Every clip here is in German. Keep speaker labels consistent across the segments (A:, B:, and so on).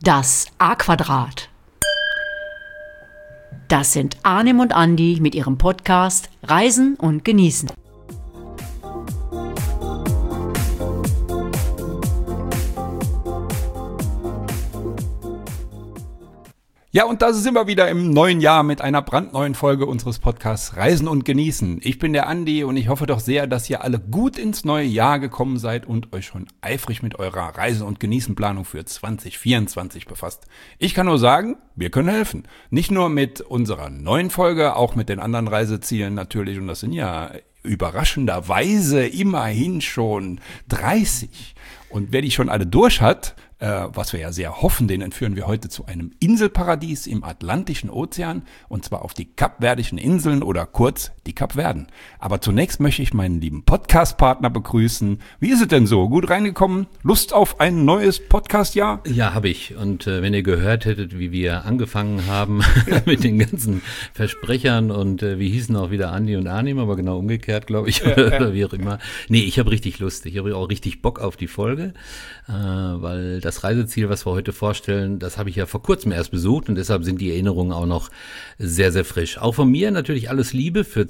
A: Das A-Quadrat. Das sind Arnim und Andi mit ihrem Podcast Reisen und Genießen.
B: Ja, und da sind wir wieder im neuen Jahr mit einer brandneuen Folge unseres Podcasts Reisen und Genießen. Ich bin der Andi und ich hoffe doch sehr, dass ihr alle gut ins neue Jahr gekommen seid und euch schon eifrig mit eurer Reisen- und Genießenplanung für 2024 befasst. Ich kann nur sagen, wir können helfen. Nicht nur mit unserer neuen Folge, auch mit den anderen Reisezielen natürlich. Und das sind ja überraschenderweise immerhin schon 30. Und wer die schon alle durch hat, was wir ja sehr hoffen, den entführen wir heute zu einem Inselparadies im Atlantischen Ozean, und zwar auf die Kapverdischen Inseln oder kurz die Kapverden. Aber zunächst möchte ich meinen lieben Podcast-Partner begrüßen. Wie ist es denn so? Gut reingekommen? Lust auf ein neues Podcast-Jahr?
C: Ja, habe ich. Und wenn ihr gehört hättet, wie wir angefangen haben mit den ganzen Versprechern und wie hießen auch wieder Andi und Arnim, aber genau umgekehrt, glaube ich, oder wie auch immer. Nee, ich habe richtig Lust. Ich habe auch richtig Bock auf die Folge, weil das Reiseziel, was wir heute vorstellen, das habe ich ja vor kurzem erst besucht und deshalb sind die Erinnerungen auch noch sehr, sehr frisch. Auch von mir natürlich alles Liebe für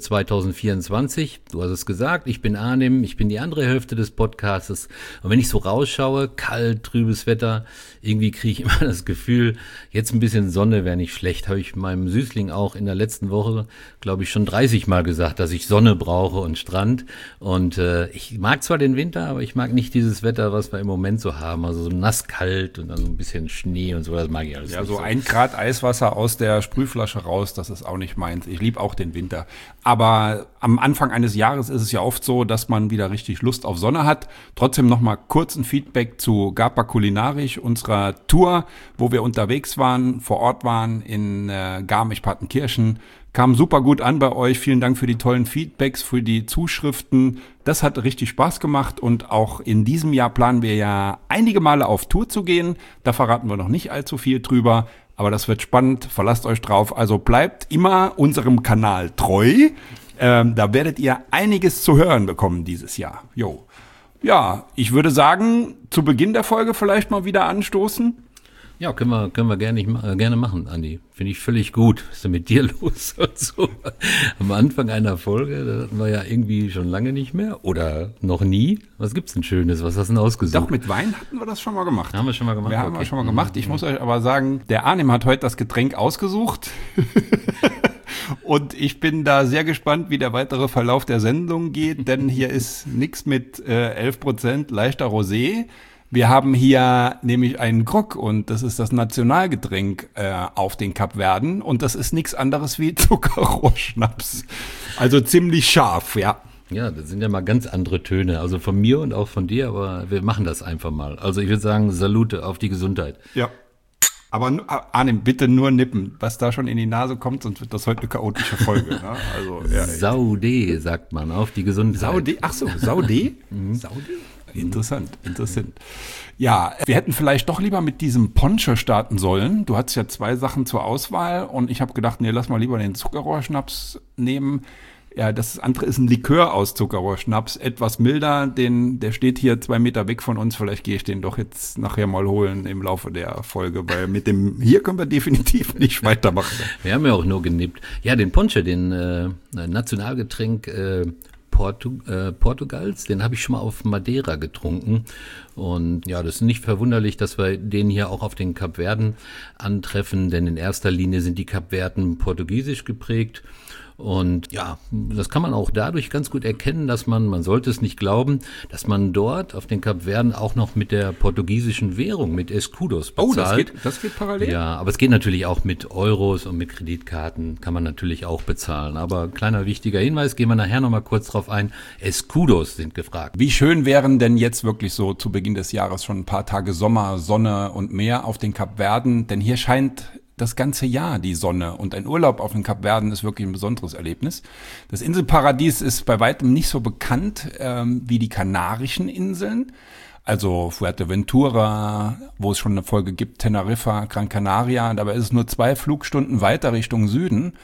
C: 2024. Du hast es gesagt, ich bin Arnim, ich bin die andere Hälfte des Podcasts und wenn ich so rausschaue, kalt, trübes Wetter, irgendwie kriege ich immer das Gefühl, jetzt ein bisschen Sonne wäre nicht schlecht. Habe ich meinem Süßling auch in der letzten Woche, glaube ich, schon 30 Mal gesagt, dass ich Sonne brauche und Strand und ich mag zwar den Winter, aber ich mag nicht dieses Wetter, was wir im Moment so haben, also so nasskalt und dann so ein bisschen Schnee und so, das mag ich alles
B: ja,
C: nicht
B: so 1 Grad Eiswasser aus der Sprühflasche raus, das ist auch nicht meins. Ich liebe auch den Winter. Aber am Anfang eines Jahres ist es ja oft so, dass man wieder richtig Lust auf Sonne hat. Trotzdem nochmal kurz ein Feedback zu Gapa Kulinarisch, unserer Tour, wo wir unterwegs waren, vor Ort waren in Garmisch-Partenkirchen. Kam super gut an bei euch. Vielen Dank für die tollen Feedbacks, für die Zuschriften. Das hat richtig Spaß gemacht und auch in diesem Jahr planen wir ja einige Male auf Tour zu gehen. Da verraten wir noch nicht allzu viel drüber, aber das wird spannend. Verlasst euch drauf. Also bleibt immer unserem Kanal treu. Da werdet ihr einiges zu hören bekommen dieses Jahr. Jo. Ja, ich würde sagen, zu Beginn der Folge vielleicht mal wieder anstoßen.
C: Ja, können wir gerne machen, Andi. Finde ich völlig gut. Was ist denn mit dir los und so? Am Anfang einer Folge, da hatten wir ja irgendwie schon lange nicht mehr oder noch nie. Was gibt's denn Schönes? Was hast du denn ausgesucht?
B: Doch, mit Wein hatten wir das schon mal gemacht.
C: Haben wir schon mal gemacht?
B: Haben wir schon mal gemacht. Ich muss euch aber sagen, der Arnim hat heute das Getränk ausgesucht. Und ich bin da sehr gespannt, wie der weitere Verlauf der Sendung geht, denn hier ist nichts mit 11% leichter Rosé. Wir haben hier nämlich einen Grog und das ist das Nationalgetränk auf den Kapverden und das ist nichts anderes wie Zuckerrohrschnaps. Also ziemlich scharf, ja.
C: Ja, das sind ja mal ganz andere Töne, also von mir und auch von dir, aber wir machen das einfach mal. Also ich würde sagen, Salute auf die Gesundheit.
B: Ja. Aber Arnim, bitte nur nippen. Was da schon in die Nase kommt, sonst wird das heute eine chaotische Folge. Ne? Also, ja,
C: Saude, sagt man, auf die Gesundheit.
B: Saude? Ach so, Saude? Saude? Interessant. Ja, wir hätten vielleicht doch lieber mit diesem Ponche starten sollen. Du hattest ja 2 Sachen zur Auswahl und ich habe gedacht, nee, lass mal lieber den Zuckerrohrschnaps nehmen. Ja, das andere ist ein Likör aus Zuckerrohrschnaps, etwas milder, der steht hier 2 Meter weg von uns, vielleicht gehe ich den doch jetzt nachher mal holen im Laufe der Folge, weil mit dem hier können wir definitiv nicht weitermachen.
C: Wir haben ja auch nur genippt. Ja, den Ponche, den Nationalgetränk Portugals, den habe ich schon mal auf Madeira getrunken und ja, das ist nicht verwunderlich, dass wir den hier auch auf den Kapverden antreffen, denn in erster Linie sind die Kapverden portugiesisch geprägt. Und ja, das kann man auch dadurch ganz gut erkennen, dass man sollte es nicht glauben, dass man dort auf den Kapverden auch noch mit der portugiesischen Währung, mit Escudos bezahlt.
B: Oh, das geht parallel?
C: Ja, aber es geht natürlich auch mit Euros und mit Kreditkarten, kann man natürlich auch bezahlen. Aber kleiner wichtiger Hinweis, gehen wir nachher nochmal kurz drauf ein, Escudos sind gefragt.
B: Wie schön wären denn jetzt wirklich so zu Beginn des Jahres schon ein paar Tage Sommer, Sonne und Meer auf den Kapverden, denn hier scheint das ganze Jahr die Sonne und ein Urlaub auf den Kapverden ist wirklich ein besonderes Erlebnis. Das Inselparadies ist bei weitem nicht so bekannt wie die Kanarischen Inseln, also Fuerteventura, wo es schon eine Folge gibt, Teneriffa, Gran Canaria, dabei ist es nur 2 Flugstunden weiter Richtung Süden.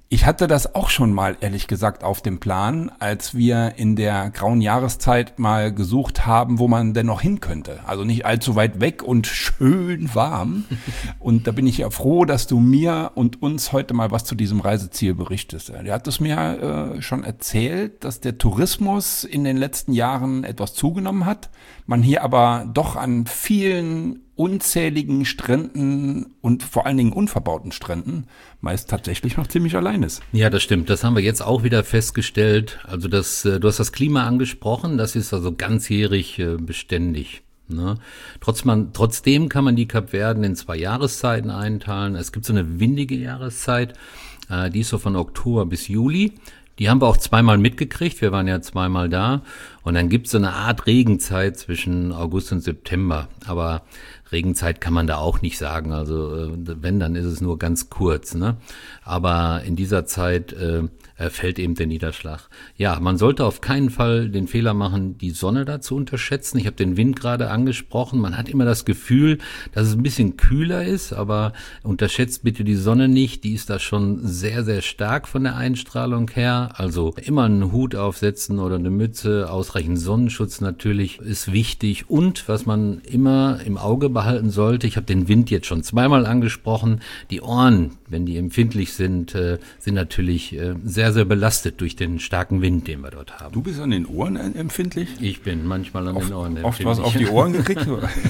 B: Ich hatte das auch schon mal, ehrlich gesagt, auf dem Plan, als wir in der grauen Jahreszeit mal gesucht haben, wo man denn noch hin könnte. Also nicht allzu weit weg und schön warm. Und da bin ich ja froh, dass du mir und uns heute mal was zu diesem Reiseziel berichtest. Der hat es mir schon erzählt, dass der Tourismus in den letzten Jahren etwas zugenommen hat. Man hier aber doch an vielen unzähligen Stränden und vor allen Dingen unverbauten Stränden meist tatsächlich noch ziemlich allein ist.
C: Ja, das stimmt. Das haben wir jetzt auch wieder festgestellt. Also du hast das Klima angesprochen, das ist also ganzjährig beständig. Ne? Trotzdem kann man die Kapverden in 2 Jahreszeiten einteilen. Es gibt so eine windige Jahreszeit, die ist so von Oktober bis Juli. Die haben wir auch zweimal mitgekriegt, wir waren ja zweimal da. Und dann gibt es so eine Art Regenzeit zwischen August und September. Aber Regenzeit kann man da auch nicht sagen, also wenn, dann ist es nur ganz kurz, ne? Aber in dieser Zeit fällt eben der Niederschlag. Ja, man sollte auf keinen Fall den Fehler machen, die Sonne da zu unterschätzen. Ich habe den Wind gerade angesprochen. Man hat immer das Gefühl, dass es ein bisschen kühler ist, aber unterschätzt bitte die Sonne nicht. Die ist da schon sehr, sehr stark von der Einstrahlung her. Also immer einen Hut aufsetzen oder eine Mütze, ausreichend Sonnenschutz natürlich ist wichtig. Und was man immer im Auge behalten sollte, ich habe den Wind jetzt schon zweimal angesprochen, die Ohren, wenn die empfindlich sind natürlich sehr, sehr belastet durch den starken Wind, den wir dort haben.
B: Du bist an den Ohren empfindlich?
C: Ich bin manchmal an den Ohren empfindlich.
B: Oft was auf die Ohren gekriegt?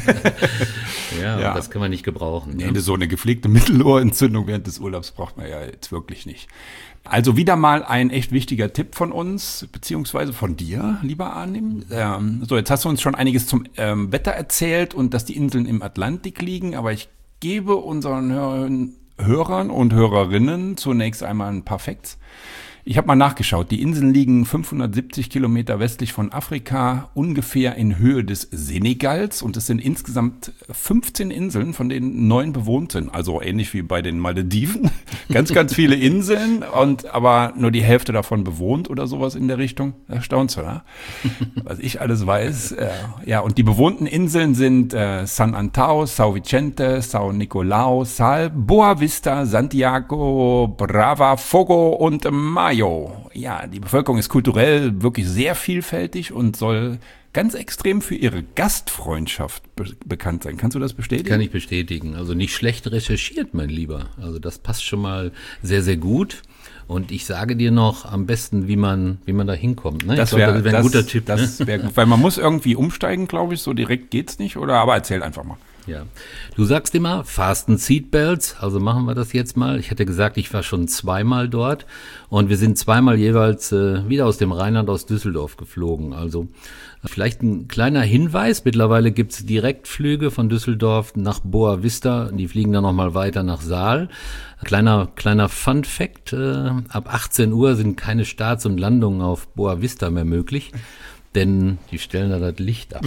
C: Ja, das kann man nicht gebrauchen.
B: Nee, so eine gepflegte Mittelohrentzündung während des Urlaubs braucht man ja jetzt wirklich nicht. Also wieder mal ein echt wichtiger Tipp von uns, beziehungsweise von dir, lieber Arnim. So, jetzt hast du uns schon einiges zum Wetter erzählt und dass die Inseln im Atlantik liegen, aber ich gebe unseren Hörern und Hörerinnen zunächst einmal ein paar Facts. Ich habe mal nachgeschaut, die Inseln liegen 570 Kilometer westlich von Afrika, ungefähr in Höhe des Senegals und es sind insgesamt 15 Inseln, von denen 9 bewohnt sind, also ähnlich wie bei den Malediven. Ganz, ganz viele Inseln und aber nur die Hälfte davon bewohnt oder sowas in der Richtung. Erstaunst du, oder? Was ich alles weiß. Ja, und die bewohnten Inseln sind San Antão, São Vicente, São Nicolau, Sal, Boa Vista, Santiago, Brava, Fogo und Maio. Ja, die Bevölkerung ist kulturell wirklich sehr vielfältig und soll ganz extrem für ihre Gastfreundschaft bekannt sein. Kannst du das bestätigen?
C: Kann ich bestätigen. Also nicht schlecht recherchiert, mein Lieber. Also das passt schon mal sehr, sehr gut. Und ich sage dir noch am besten, wie man da hinkommt. Ne?
B: Das wäre
C: ein guter Tipp.
B: Das wäre gut, weil man muss irgendwie umsteigen, glaube ich. So direkt geht's nicht, oder? Aber erzähl einfach mal.
C: Ja, du sagst immer, fasten Seatbelts, also machen wir das jetzt mal. Ich hatte gesagt, ich war schon zweimal dort und wir sind zweimal jeweils wieder aus dem Rheinland, aus Düsseldorf geflogen. Also vielleicht ein kleiner Hinweis, mittlerweile gibt's Direktflüge von Düsseldorf nach Boa Vista, die fliegen dann nochmal weiter nach Saal. Kleiner Fun Fact, ab 18 Uhr sind keine Starts und Landungen auf Boa Vista mehr möglich. Denn die stellen da das Licht ab.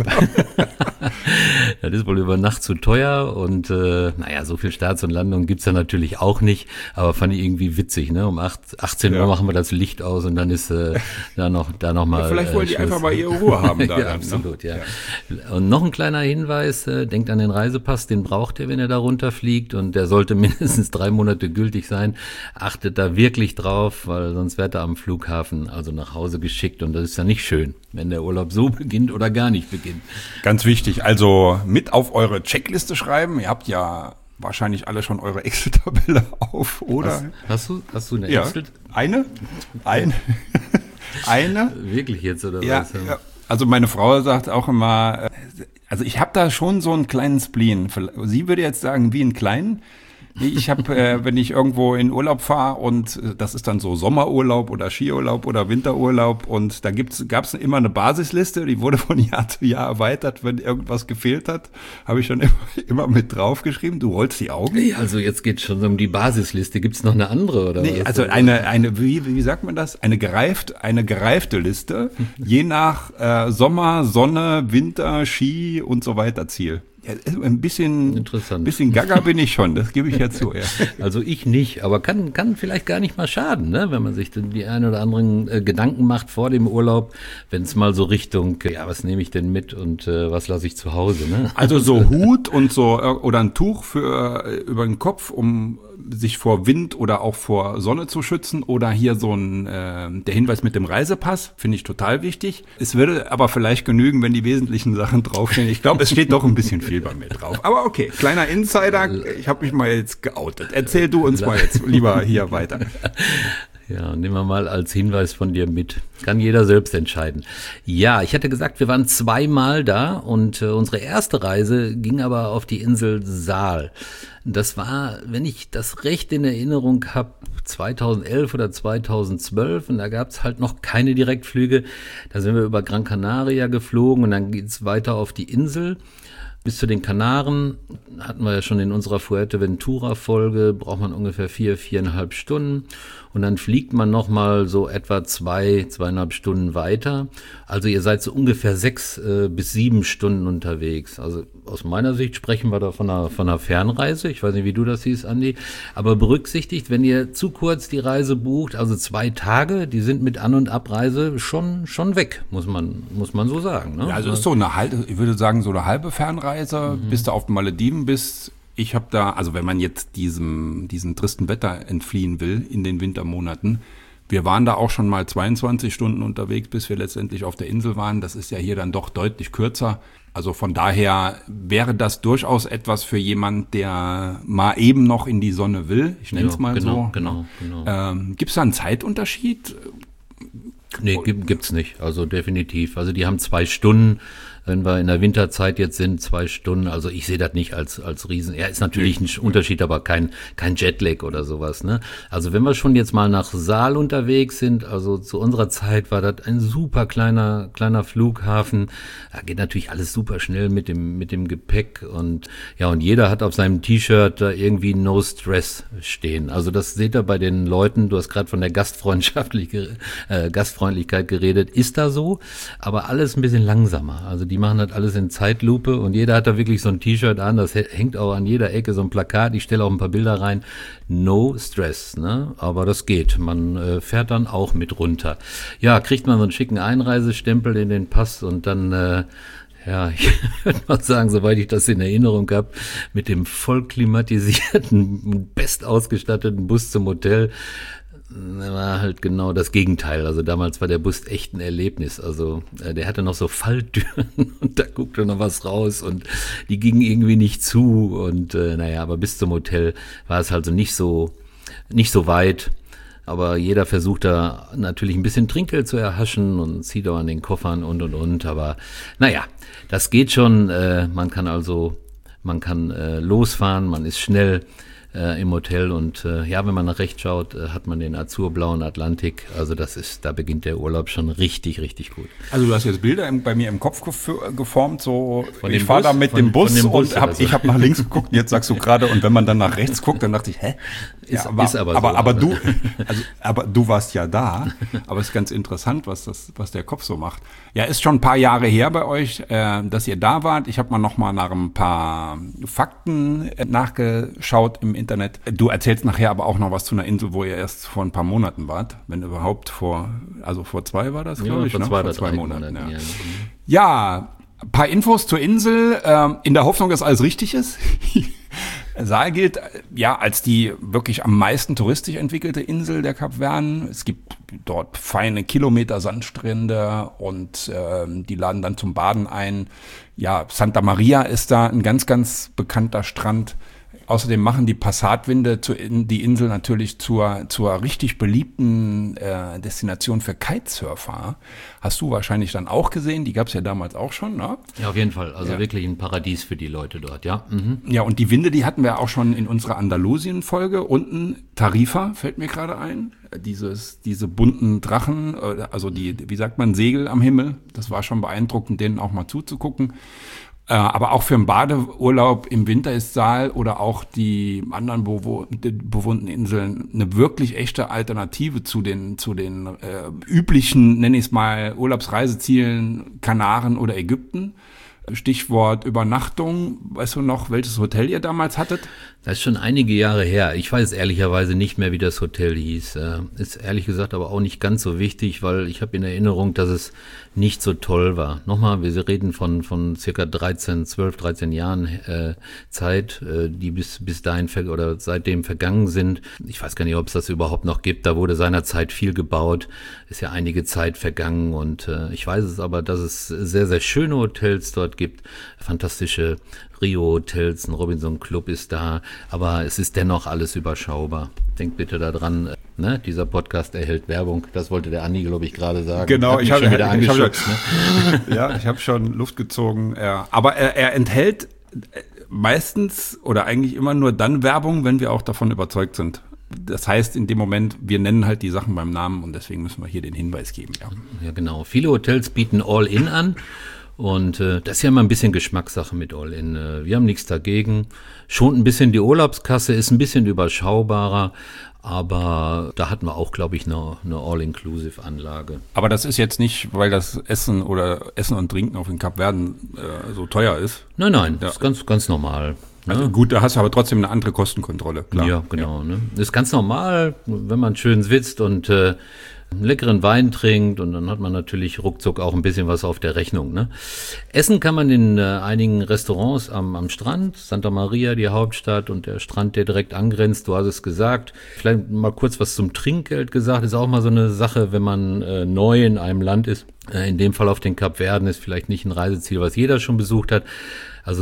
C: Das ist wohl über Nacht zu teuer und so viel Starts und Landungen gibt's da natürlich auch nicht, aber fand ich irgendwie witzig, ne? Um 18 Uhr machen wir das Licht aus und dann ist da noch mal.
B: Ja, vielleicht wollen die einfach mal ihre Ruhe haben da.
C: Ja, dann, absolut, ne? Ja. Und noch ein kleiner Hinweis, denkt an den Reisepass, den braucht ihr, wenn ihr da runterfliegt und der sollte mindestens 3 Monate gültig sein. Achtet da wirklich drauf, weil sonst werdet ihr am Flughafen also nach Hause geschickt und das ist ja nicht schön, wenn der Urlaub so beginnt oder gar nicht beginnt.
B: Ganz wichtig, also mit auf eure Checkliste schreiben. Ihr habt ja wahrscheinlich alle schon eure Excel-Tabelle auf, oder?
C: Hast du eine Excel?
B: Eine? Eine?
C: Wirklich jetzt, oder
B: ja,
C: was?
B: Ja. Also meine Frau sagt auch immer, also ich habe da schon so einen kleinen Spleen. Sie würde jetzt sagen, wie einen kleinen. Ich habe, wenn ich irgendwo in Urlaub fahre und das ist dann so Sommerurlaub oder Skiurlaub oder Winterurlaub und da gab's immer eine Basisliste, die wurde von Jahr zu Jahr erweitert, wenn irgendwas gefehlt hat, habe ich schon immer mit draufgeschrieben. Du rollst die Augen.
C: Nee, also jetzt geht's schon um die Basisliste. Gibt's noch eine andere oder
B: nee,
C: was?
B: Also wie sagt man das? Eine gereifte Liste, je nach Sommer, Sonne, Winter, Ski und so weiter Ziel. Ja, ein bisschen interessant. Ein bisschen gaga bin ich schon, das gebe ich ja zu. Ja.
C: Also ich nicht, aber kann vielleicht gar nicht mal schaden, ne? Wenn man sich dann die ein oder anderen Gedanken macht vor dem Urlaub, wenn es mal so Richtung, was nehme ich denn mit und was lasse ich zu Hause, ne?
B: Also so Hut und so oder ein Tuch für über den Kopf, um sich vor Wind oder auch vor Sonne zu schützen oder hier so der Hinweis mit dem Reisepass, finde ich total wichtig. Es würde aber vielleicht genügen, wenn die wesentlichen Sachen draufstehen. Ich glaube, es steht doch ein bisschen viel bei mir drauf. Aber okay, kleiner Insider, ich habe mich mal jetzt geoutet. Erzähl du uns mal jetzt lieber hier weiter.
C: Ja, nehmen wir mal als Hinweis von dir mit. Kann jeder selbst entscheiden. Ja, ich hatte gesagt, wir waren 2-mal da und unsere erste Reise ging aber auf die Insel Saal. Das war, wenn ich das recht in Erinnerung habe, 2011 oder 2012 und da gab es halt noch keine Direktflüge. Da sind wir über Gran Canaria geflogen und dann geht's weiter auf die Insel. Bis zu den Kanaren hatten wir ja schon in unserer Fuerteventura-Folge, braucht man ungefähr 4,5 Stunden und dann fliegt man nochmal so etwa 2,5 Stunden weiter. Also ihr seid so ungefähr 6 bis 7 Stunden unterwegs. Also aus meiner Sicht sprechen wir da von einer Fernreise. Ich weiß nicht, wie du das siehst, Andi. Aber berücksichtigt, wenn ihr zu kurz die Reise bucht, also 2 Tage, die sind mit An- und Abreise schon weg, muss man so sagen. Ne?
B: Ja, also ist so ich würde sagen, so eine halbe Fernreise, bis du auf den Malediven bist. Ich habe da, also wenn man jetzt diesem tristen Wetter entfliehen will in den Wintermonaten, wir waren da auch schon mal 22 Stunden unterwegs, bis wir letztendlich auf der Insel waren. Das ist ja hier dann doch deutlich kürzer. Also von daher wäre das durchaus etwas für jemand, der mal eben noch in die Sonne will. Ich nenne es mal so.
C: Genau.
B: Gibt es da einen Zeitunterschied?
C: Nee, gibt's nicht. Also definitiv. Also die haben 2 Stunden. Wenn wir in der Winterzeit jetzt sind, 2 Stunden, also ich sehe das nicht als Riesen. Ja, ist natürlich ein Unterschied, aber kein Jetlag oder sowas, ne? Also wenn wir schon jetzt mal nach Saal unterwegs sind, also zu unserer Zeit war das ein super kleiner Flughafen. Da geht natürlich alles super schnell mit dem Gepäck und ja, und jeder hat auf seinem T-Shirt da irgendwie No Stress stehen. Also das seht ihr bei den Leuten, du hast gerade von der Gastfreundlichkeit geredet, ist da so, aber alles ein bisschen langsamer. Also die machen das alles in Zeitlupe und jeder hat da wirklich so ein T-Shirt an, das hängt auch an jeder Ecke so ein Plakat, ich stelle auch ein paar Bilder rein, no stress, ne? Aber das geht, man fährt dann auch mit runter. Ja, kriegt man so einen schicken Einreisestempel in den Pass und dann ja, ich würde mal sagen, soweit ich das in Erinnerung habe, mit dem voll klimatisierten, bestausgestatteten Bus zum Hotel, war halt genau das Gegenteil. Also damals war der Bus echt ein Erlebnis. Also der hatte noch so Falltüren und da guckte noch was raus und die gingen irgendwie nicht zu und naja, aber bis zum Hotel war es also nicht so weit. Aber jeder versucht da natürlich ein bisschen Trinkgeld zu erhaschen und zieht auch an den Koffern und. Aber naja, das geht schon. Man kann losfahren, man ist schnell im Hotel und ja, wenn man nach rechts schaut, hat man den azurblauen Atlantik. Also da beginnt der Urlaub schon richtig, richtig gut.
B: Also du hast jetzt Bilder bei mir im Kopf geformt, so ich fahre da mit dem Bus und ich habe nach links geguckt, jetzt sagst du gerade, und wenn man dann nach rechts guckt, dann dachte ich, hä? Aber du warst ja da, aber es ist ganz interessant, was der Kopf so macht. Ja, ist schon ein paar Jahre her bei euch, dass ihr da wart. Ich habe mal noch mal nach ein paar Fakten nachgeschaut im Internet. Du erzählst nachher aber auch noch was zu einer Insel, wo ihr erst vor ein paar Monaten wart, wenn überhaupt vor 2 war das, glaube ich,
C: vor 2
B: Monaten. Ja, ein paar Infos zur Insel, in der Hoffnung, dass alles richtig ist. Saal gilt ja als die wirklich am meisten touristisch entwickelte Insel der Kapverden. Es gibt dort feine Kilometer Sandstrände und die laden dann zum Baden ein. Ja, Santa Maria ist da ein ganz, ganz bekannter Strand. Außerdem machen die Passatwinde die Insel natürlich zur richtig beliebten Destination für Kitesurfer. Hast du wahrscheinlich dann auch gesehen, die gab es ja damals auch schon, ne?
C: Ja, auf jeden Fall, also wirklich ein Paradies für die Leute dort, ja. Mhm.
B: Ja, und die Winde, die hatten wir auch schon in unserer Andalusien-Folge. Unten Tarifa fällt mir gerade ein, diese bunten Drachen, also wie sagt man, Segel am Himmel. Das war schon beeindruckend, denen auch mal zuzugucken. Aber auch für einen Badeurlaub im Winter ist Saal oder auch die anderen bewohnten Inseln eine wirklich echte Alternative zu den üblichen, nenne ich es mal, Urlaubsreisezielen Kanaren oder Ägypten. Stichwort Übernachtung. Weißt du noch, welches Hotel ihr damals hattet?
C: Das ist schon einige Jahre her. Ich weiß ehrlicherweise nicht mehr, wie das Hotel hieß. Ist ehrlich gesagt aber auch nicht ganz so wichtig, weil ich habe in Erinnerung, dass es nicht so toll war. Nochmal, wir reden von circa 12, 13 Jahren Zeit, die bis dahin oder seitdem vergangen sind. Ich weiß gar nicht, ob es das überhaupt noch gibt. Da wurde seinerzeit viel gebaut. Ist ja einige Zeit vergangen und ich weiß es aber, dass es sehr, sehr schöne Hotels dort gibt. Fantastische Rio-Hotels, ein Robinson-Club ist da, aber es ist dennoch alles überschaubar. Denkt bitte daran, ne? Dieser Podcast erhält Werbung. Das wollte der Andi, glaube ich, gerade sagen.
B: Genau, ich habe
C: wieder angeschubst.
B: Ja, ich habe schon Luft gezogen. Ja. Aber er enthält meistens oder eigentlich immer nur dann Werbung, wenn wir auch davon überzeugt sind. Das heißt, in dem Moment, wir nennen halt die Sachen beim Namen und deswegen müssen wir hier den Hinweis geben.
C: Ja, genau. Viele Hotels bieten All-In an. Und das ist ja immer ein bisschen Geschmackssache mit All-In. Wir haben nichts dagegen. Schon ein bisschen die Urlaubskasse, ist ein bisschen überschaubarer, aber da hatten wir auch, glaube ich, eine All-Inclusive-Anlage.
B: Aber das ist jetzt nicht, weil das Essen und Trinken auf den Kapverden so teuer ist?
C: Nein, das ist ganz normal.
B: Also gut, da hast du aber trotzdem eine andere Kostenkontrolle, klar.
C: Ja, genau. Ja. Ne? Das ist ganz normal, wenn man schön sitzt und einen leckeren Wein trinkt und dann hat man natürlich ruckzuck auch ein bisschen was auf der Rechnung. Ne? Essen kann man in einigen Restaurants am Strand, Santa Maria, die Hauptstadt und der Strand, der direkt angrenzt, du hast es gesagt. Vielleicht mal kurz was zum Trinkgeld gesagt, ist auch mal so eine Sache, wenn man neu in einem Land ist. In dem Fall auf den Kapverden ist vielleicht nicht ein Reiseziel, was jeder schon besucht hat. Also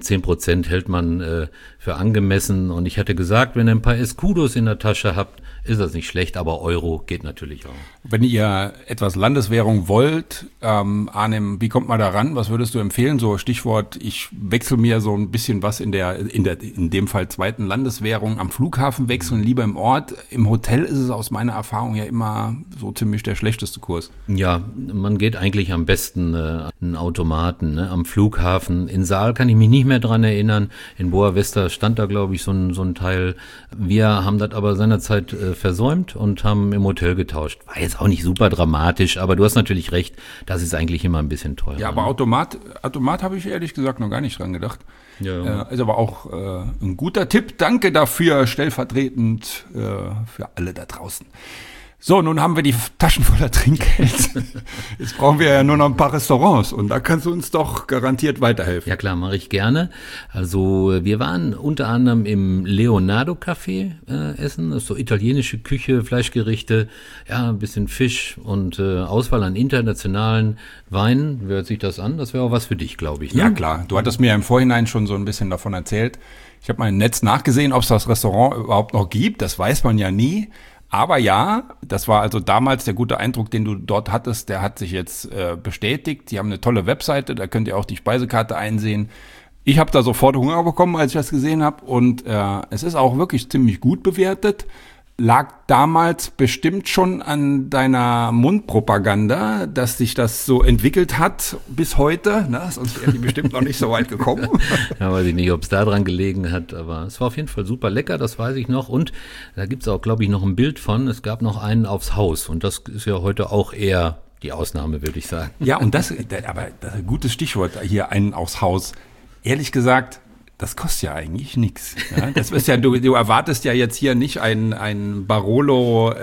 C: 10% hält man für angemessen. Und ich hatte gesagt, wenn ihr ein paar Escudos in der Tasche habt, ist das nicht schlecht, aber Euro geht natürlich auch.
B: Wenn ihr etwas Landeswährung wollt, Arnim, wie kommt man da ran? Was würdest du empfehlen? So Stichwort, ich wechsle mir so ein bisschen was in dem Fall zweiten Landeswährung am Flughafen wechseln, lieber im Ort. Im Hotel ist es aus meiner Erfahrung ja immer so ziemlich der schlechteste Kurs.
C: Ja, man geht eigentlich am besten einen Automaten, ne? Am Flughafen. In Saal kann ich mich nicht mehr dran erinnern. In Boa Vista stand da, glaube ich, so ein Teil. Wir haben das aber seinerzeit versäumt und haben im Hotel getauscht. War jetzt auch nicht super dramatisch, aber du hast natürlich recht, das ist eigentlich immer ein bisschen teurer.
B: Ja, aber Automat habe ich ehrlich gesagt noch gar nicht dran gedacht.
C: Ja.
B: Ist aber auch ein guter Tipp. Danke dafür, stellvertretend für alle da draußen. So, nun haben wir die Taschen voller Trinkgeld. Jetzt brauchen wir ja nur noch ein paar Restaurants und da kannst du uns doch garantiert weiterhelfen.
C: Ja klar, mache ich gerne. Also wir waren unter anderem im Leonardo Café essen. Das ist so italienische Küche, Fleischgerichte, ja, ein bisschen Fisch und Auswahl an internationalen Weinen. Wie hört sich das an? Das wäre auch was für dich, glaube ich. Ne?
B: Ja klar, du hattest mir ja im Vorhinein schon so ein bisschen davon erzählt. Ich habe mal im Netz nachgesehen, ob es das Restaurant überhaupt noch gibt. Das weiß man ja nie. Aber ja, das war also damals der gute Eindruck, den du dort hattest, der hat sich jetzt bestätigt. Die haben eine tolle Webseite, da könnt ihr auch die Speisekarte einsehen. Ich habe da sofort Hunger bekommen, als ich das gesehen habe und es ist auch wirklich ziemlich gut bewertet. Lag damals bestimmt schon an deiner Mundpropaganda, dass sich das so entwickelt hat bis heute, ne? Sonst wäre die bestimmt noch nicht so weit gekommen.
C: Ja, weiß ich nicht, ob es da dran gelegen hat, aber es war auf jeden Fall super lecker, das weiß ich noch. Und da gibt's auch, glaube ich, noch ein Bild von. Es gab noch einen aufs Haus und das ist ja heute auch eher die Ausnahme, würde ich sagen.
B: Ja, und das ist ein gutes Stichwort hier, einen aufs Haus. Ehrlich gesagt, das kostet ja eigentlich nichts. Ja? Das ist ja, du erwartest ja jetzt hier nicht ein Barolo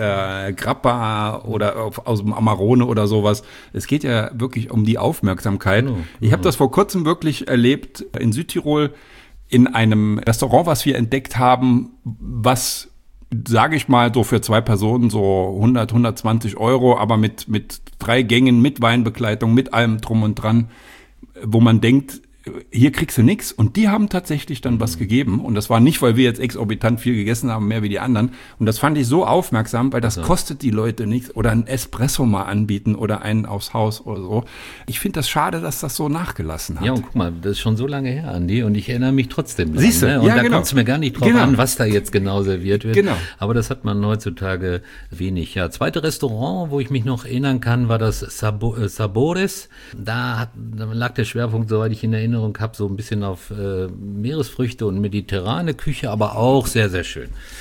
B: Grappa oder aus dem Amarone oder sowas. Es geht ja wirklich um die Aufmerksamkeit. Genau. Ich habe das vor kurzem wirklich erlebt in Südtirol in einem Restaurant, was wir entdeckt haben, was, sage ich mal, so für 2 Personen so 100, 120 €, aber mit 3 Gängen, mit Weinbegleitung, mit allem drum und dran, wo man denkt, hier kriegst du nichts. Und die haben tatsächlich dann was gegeben. Und das war nicht, weil wir jetzt exorbitant viel gegessen haben, mehr wie die anderen. Und das fand ich so aufmerksam, weil das kostet die Leute nichts. Oder ein Espresso mal anbieten oder einen aufs Haus oder so. Ich finde das schade, dass das so nachgelassen hat.
C: Ja, und guck mal, das ist schon so lange her, Andi. Und ich erinnere mich trotzdem dran.
B: Siehst du?
C: Ne? Und
B: ja,
C: da
B: genau.
C: kommt es mir gar nicht drauf an, was da jetzt genau serviert wird.
B: Genau.
C: Aber das hat man heutzutage wenig. Ja, zweite Restaurant, wo ich mich noch erinnern kann, war das Sabores. Da lag der Schwerpunkt, soweit ich in Erinnerung habe, so ein bisschen auf Meeresfrüchte und mediterrane Küche, aber auch sehr, sehr schön.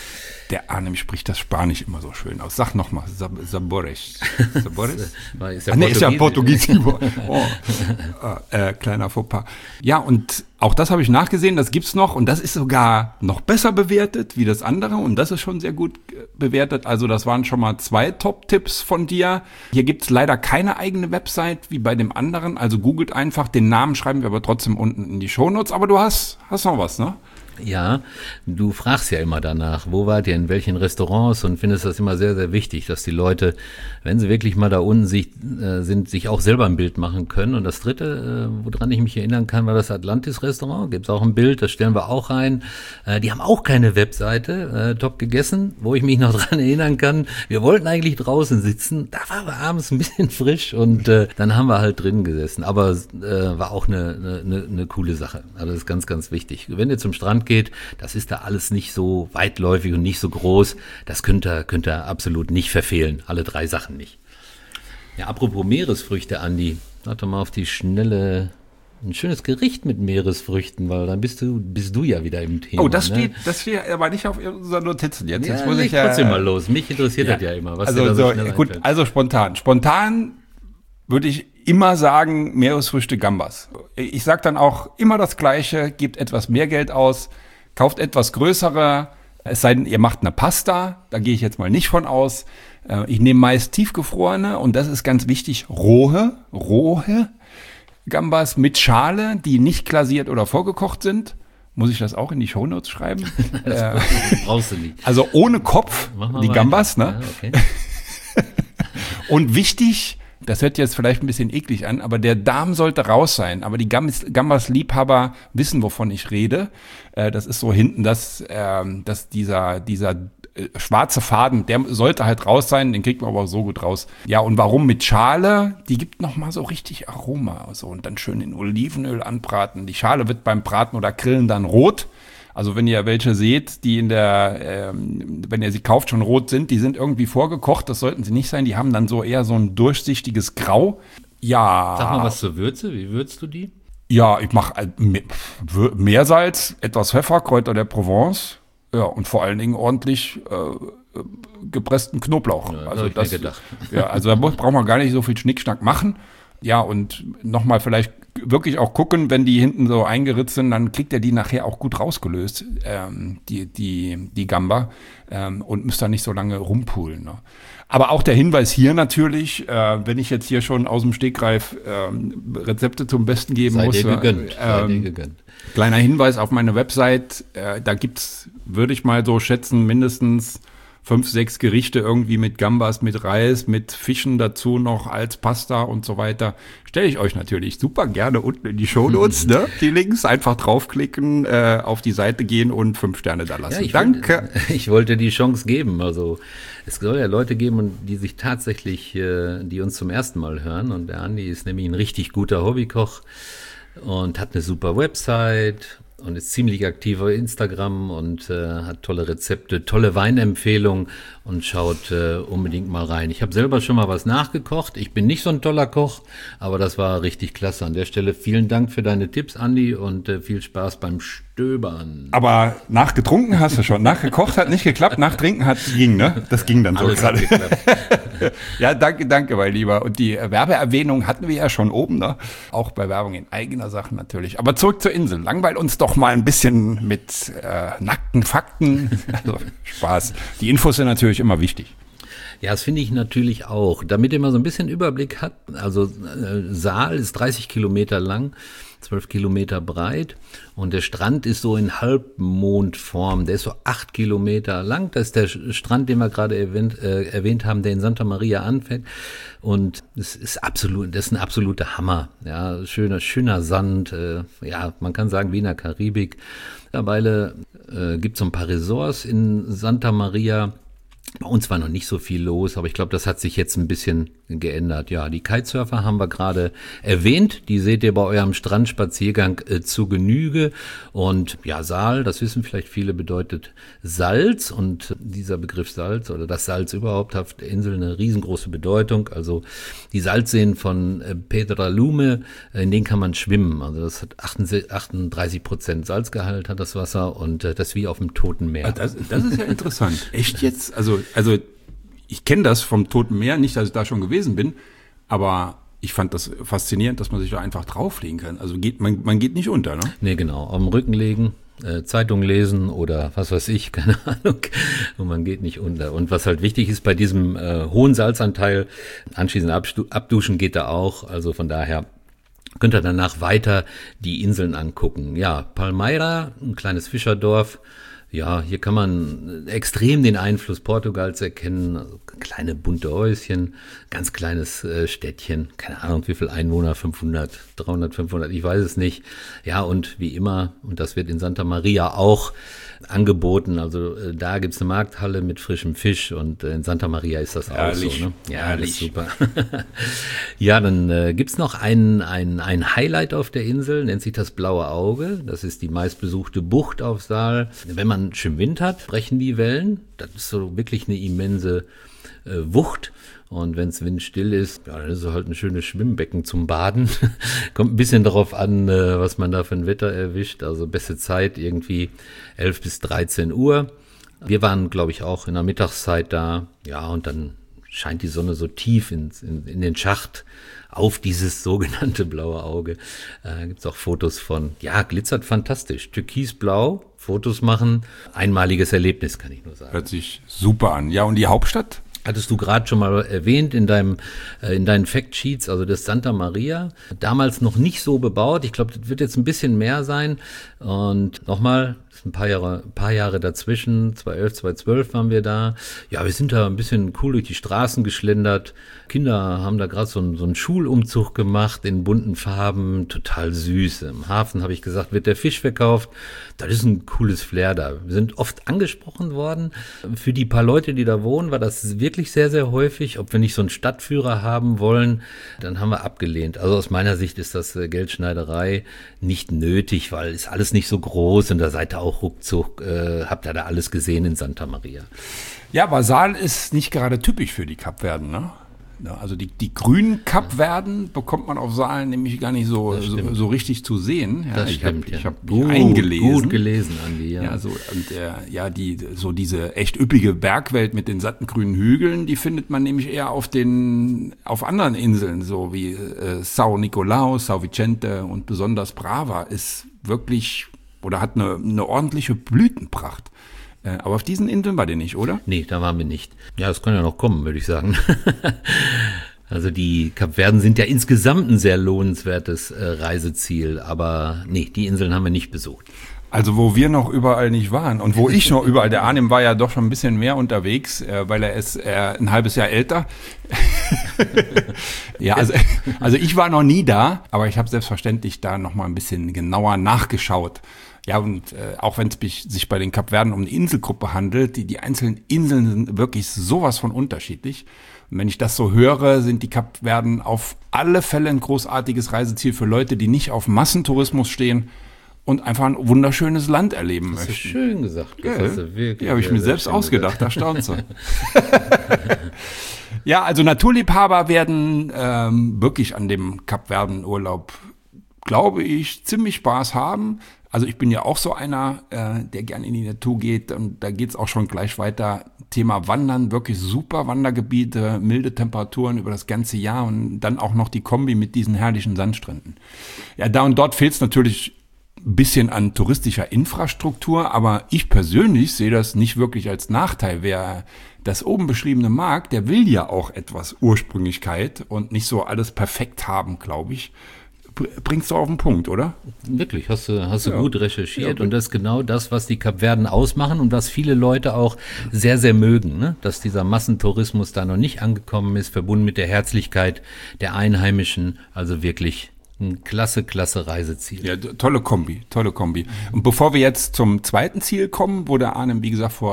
B: Der Arnim spricht das Spanisch immer so schön aus. Sag nochmal, Sabores. Sabores? Ist ja Portugiesisch. Oh. Kleiner Fauxpas. Ja, und auch das habe ich nachgesehen, das gibt's noch und das ist sogar noch besser bewertet wie das andere und das ist schon sehr gut bewertet. Also das waren schon mal 2 Top-Tipps von dir. Hier gibt's leider keine eigene Website wie bei dem anderen, also googelt einfach, den Namen schreiben wir aber trotzdem unten in die Shownotes, aber du hast noch was, ne?
C: Ja, du fragst ja immer danach, wo wart ihr, in welchen Restaurants und findest das immer sehr, sehr wichtig, dass die Leute, wenn sie wirklich mal da unten sind, sich auch selber ein Bild machen können. Und das dritte, woran ich mich erinnern kann, war das Atlantis-Restaurant. Gibt's auch ein Bild, das stellen wir auch rein. Die haben auch keine Webseite, top gegessen, wo ich mich noch dran erinnern kann. Wir wollten eigentlich draußen sitzen, da war aber abends ein bisschen frisch und dann haben wir halt drinnen gesessen. Aber war auch eine coole Sache. Also das ist ganz, ganz wichtig. Wenn ihr zum Strand geht, das ist da alles nicht so weitläufig und nicht so groß. Das könnt ihr absolut nicht verfehlen. Alle 3 Sachen nicht. Ja, apropos Meeresfrüchte, Andi, sag doch mal auf die Schnelle ein schönes Gericht mit Meeresfrüchten, weil dann bist du ja wieder im Thema.
B: Oh, das steht aber nicht auf unseren Notizen jetzt.
C: Ja,
B: jetzt muss ich
C: trotzdem mal los. Mich interessiert das ja immer. Was
B: also
C: dir da so schnell
B: gut,
C: einfällt.
B: also spontan. Spontan würde ich immer sagen, Meeresfrüchte Gambas. Ich sage dann auch immer das Gleiche, gebt etwas mehr Geld aus, kauft etwas größere, es sei denn, ihr macht eine Pasta, da gehe ich jetzt mal nicht von aus. Ich nehme meist tiefgefrorene und das ist ganz wichtig, rohe Gambas mit Schale, die nicht glasiert oder vorgekocht sind. Muss ich das auch in die Shownotes schreiben?
C: Das brauchst du nicht.
B: Also ohne Kopf, die Gambas, ne?
C: Ja, okay.
B: Und wichtig, das hört jetzt vielleicht ein bisschen eklig an, aber der Darm sollte raus sein. Aber die Gambas-Liebhaber wissen, wovon ich rede. Das ist so hinten, dass dieser schwarze Faden, der sollte halt raus sein, den kriegt man aber so gut raus. Ja, und warum mit Schale? Die gibt nochmal so richtig Aroma. So, und dann schön in Olivenöl anbraten. Die Schale wird beim Braten oder Grillen dann rot. Also wenn ihr welche seht, die wenn ihr sie kauft, schon rot sind, die sind irgendwie vorgekocht, das sollten sie nicht sein, die haben dann so eher so ein durchsichtiges Grau. Ja.
C: Sag mal was zur Würze, wie würzt du die?
B: Ja, ich mache Meersalz, etwas Pfeffer, Kräuter der Provence, ja, und vor allen Dingen ordentlich gepressten Knoblauch.
C: Ja,
B: also
C: das hab ich mir gedacht.
B: Ja, also da braucht man gar nicht so viel Schnickschnack machen. Ja, und nochmal vielleicht wirklich auch gucken, wenn die hinten so eingeritzt sind, dann kriegt ihr die nachher auch gut rausgelöst, die Gamba, und müsst da nicht so lange rumpulen. Ne? Aber auch der Hinweis hier natürlich, wenn ich jetzt hier schon aus dem Stegreif Rezepte zum Besten geben muss.
C: Sei dir gegönnt.
B: Kleiner Hinweis auf meine Website, da gibt's, würde ich mal so schätzen, mindestens 5, 6 Gerichte irgendwie mit Gambas, mit Reis, mit Fischen dazu noch als Pasta und so weiter. Stelle ich euch natürlich super gerne unten in die Shownotes, ne? Die Links einfach draufklicken, auf die Seite gehen und 5 Sterne da lassen.
C: Ja,
B: Danke.
C: Ich wollte die Chance geben. Also es soll ja Leute geben, die sich tatsächlich, die uns zum ersten Mal hören. Und der Andi ist nämlich ein richtig guter Hobbykoch und hat eine super Website und ist ziemlich aktiv auf Instagram und hat tolle Rezepte, tolle Weinempfehlungen und schaut unbedingt mal rein. Ich habe selber schon mal was nachgekocht. Ich bin nicht so ein toller Koch, aber das war richtig klasse. An der Stelle vielen Dank für deine Tipps, Andi, und viel Spaß beim Stöbern.
B: Aber nachgetrunken hast du schon. Nachgekocht hat nicht geklappt, nachtrinken ging, ne? Das ging dann so
C: Alles hat
B: gerade.
C: geklappt.
B: Ja, danke, mein Lieber. Und die Werbeerwähnung hatten wir ja schon oben, ne? Auch bei Werbung in eigener Sache natürlich. Aber zurück zur Insel. Langweil uns doch mal ein bisschen mit nackten Fakten. Also Spaß. Die Infos sind natürlich immer wichtig.
C: Ja, das finde ich natürlich auch. Damit ihr mal so ein bisschen Überblick habt, also Saal ist 30 Kilometer lang, 12 Kilometer breit und der Strand ist so in Halbmondform, der ist so 8 Kilometer lang. Das ist der Strand, den wir gerade erwähnt haben, der in Santa Maria anfängt, und das ist ein absoluter Hammer. Ja, schöner Sand, ja, man kann sagen wie in der Karibik. Mittlerweile gibt es so ein paar Resorts in Santa Maria. Bei uns war noch nicht so viel los, aber ich glaube, das hat sich jetzt ein bisschen geändert. Ja, die Kitesurfer haben wir gerade erwähnt. Die seht ihr bei eurem Strandspaziergang zu Genüge. Und ja, Saal, das wissen vielleicht viele, bedeutet Salz. Und dieser Begriff Salz oder das Salz überhaupt hat auf der Insel eine riesengroße Bedeutung. Also die Salzseen von Pedralume, in denen kann man schwimmen. Also das hat 38% Salzgehalt hat das Wasser und das wie auf dem Toten Meer.
B: Das ist ja interessant. Echt jetzt? Also ich kenne das vom Toten Meer, nicht, dass ich da schon gewesen bin, aber ich fand das faszinierend, dass man sich da einfach drauflegen kann. Also man geht nicht unter, ne?
C: Nee, genau. Auf dem Rücken legen, Zeitung lesen oder was weiß ich, keine Ahnung. Und man geht nicht unter. Und was halt wichtig ist bei diesem hohen Salzanteil, anschließend abduschen geht da auch. Also von daher könnt ihr danach weiter die Inseln angucken. Ja, Palmeira, ein kleines Fischerdorf. Ja, hier kann man extrem den Einfluss Portugals erkennen. Also kleine bunte Häuschen, ganz kleines Städtchen. Keine Ahnung, wie viel Einwohner, 500, 300, 500, ich weiß es nicht. Ja, und wie immer, und das wird in Santa Maria auch angeboten. Also da gibt's eine Markthalle mit frischem Fisch und in Santa Maria ist das auch so. Ne? Ja, das ist super. Ja, dann gibt's noch ein Highlight auf der Insel, nennt sich das Blaue Auge. Das ist die meistbesuchte Bucht auf Saal. Wenn man schön Wind hat, brechen die Wellen. Das ist so wirklich eine immense Wucht. Und wenn es windstill ist, ja, dann ist es halt ein schönes Schwimmbecken zum Baden. Kommt ein bisschen darauf an, was man da für ein Wetter erwischt. Also beste Zeit irgendwie 11 bis 13 Uhr. Wir waren, glaube ich, auch in der Mittagszeit da. Ja, und dann scheint die Sonne so tief in den Schacht auf dieses sogenannte blaue Auge. Gibt's auch Fotos von. Ja, glitzert fantastisch. Türkisblau, Fotos machen. Einmaliges Erlebnis, kann ich nur sagen.
B: Hört sich super an. Ja, und die Hauptstadt?
C: Hattest du gerade schon mal erwähnt in deinen Factsheets, also das Santa Maria, damals noch nicht so bebaut. Ich glaube, das wird jetzt ein bisschen mehr sein. Und nochmal, ist ein paar Jahre dazwischen, 2011, 2012 waren wir da. Ja, wir sind da ein bisschen cool durch die Straßen geschlendert. Kinder haben da gerade so einen Schulumzug gemacht in bunten Farben, total süß. Im Hafen, habe ich gesagt, wird der Fisch verkauft. Das ist ein cooles Flair da. Wir sind oft angesprochen worden. Für die paar Leute, die da wohnen, war das wirklich sehr, sehr häufig. Ob wir nicht so einen Stadtführer haben wollen, dann haben wir abgelehnt. Also aus meiner Sicht ist das Geldschneiderei nicht nötig, weil ist alles nicht so groß und da seid ihr auch ruckzuck, habt ihr da alles gesehen in Santa Maria.
B: Ja, aber Saal ist nicht gerade typisch für die Kapverden, ne? Ja, also die grünen Kapverden bekommt man auf Saal nämlich gar nicht so richtig zu sehen. Ja,
C: das stimmt,
B: ich hab mich eingelesen.
C: Gut gelesen, Andi, ja.
B: Ja, so, und diese echt üppige Bergwelt mit den satten grünen Hügeln, die findet man nämlich eher auf anderen Inseln, so wie São Nicolau, São Vicente und besonders Brava ist wirklich oder hat eine ordentliche Blütenpracht. Aber auf diesen Inseln war der nicht, oder?
C: Nee, da waren wir nicht. Ja, das kann ja noch kommen, würde ich sagen. Also die Kapverden sind ja insgesamt ein sehr lohnenswertes Reiseziel, aber nee, die Inseln haben wir nicht besucht.
B: Also wo wir noch überall nicht waren und wo ich noch überall, der Arnim war ja doch schon ein bisschen mehr unterwegs, weil er ist ein halbes Jahr älter. Ja, also ich war noch nie da, aber ich habe selbstverständlich da noch mal ein bisschen genauer nachgeschaut. Ja, und auch wenn es sich bei den Kapverden um eine Inselgruppe handelt, die einzelnen Inseln sind wirklich sowas von unterschiedlich. Und wenn ich das so höre, sind die Kapverden auf alle Fälle ein großartiges Reiseziel für Leute, die nicht auf Massentourismus stehen und einfach ein wunderschönes Land erleben möchten.
C: Das ist schön gesagt. Das hast du wirklich
B: ja, habe ich mir selbst ausgedacht, da staunst du. Ja, also Naturliebhaber werden wirklich an dem Kapverden-Urlaub, glaube ich, ziemlich Spaß haben. Also ich bin ja auch so einer, der gerne in die Natur geht und da geht's auch schon gleich weiter. Thema Wandern, wirklich super Wandergebiete, milde Temperaturen über das ganze Jahr und dann auch noch die Kombi mit diesen herrlichen Sandstränden. Ja, da und dort fehlt's natürlich ein bisschen an touristischer Infrastruktur, aber ich persönlich sehe das nicht wirklich als Nachteil. Wer das oben beschriebene mag, der will ja auch etwas Ursprünglichkeit und nicht so alles perfekt haben, glaube ich. Bringst du auf den Punkt, oder?
C: Wirklich, hast du gut recherchiert und das ist genau das, was die Kapverden ausmachen und was viele Leute auch sehr, sehr mögen, ne? Dass dieser Massentourismus da noch nicht angekommen ist, verbunden mit der Herzlichkeit der Einheimischen, also wirklich ein klasse Reiseziel.
B: Ja, tolle Kombi. Und bevor wir jetzt zum zweiten Ziel kommen, wo der Arnim, wie gesagt, vor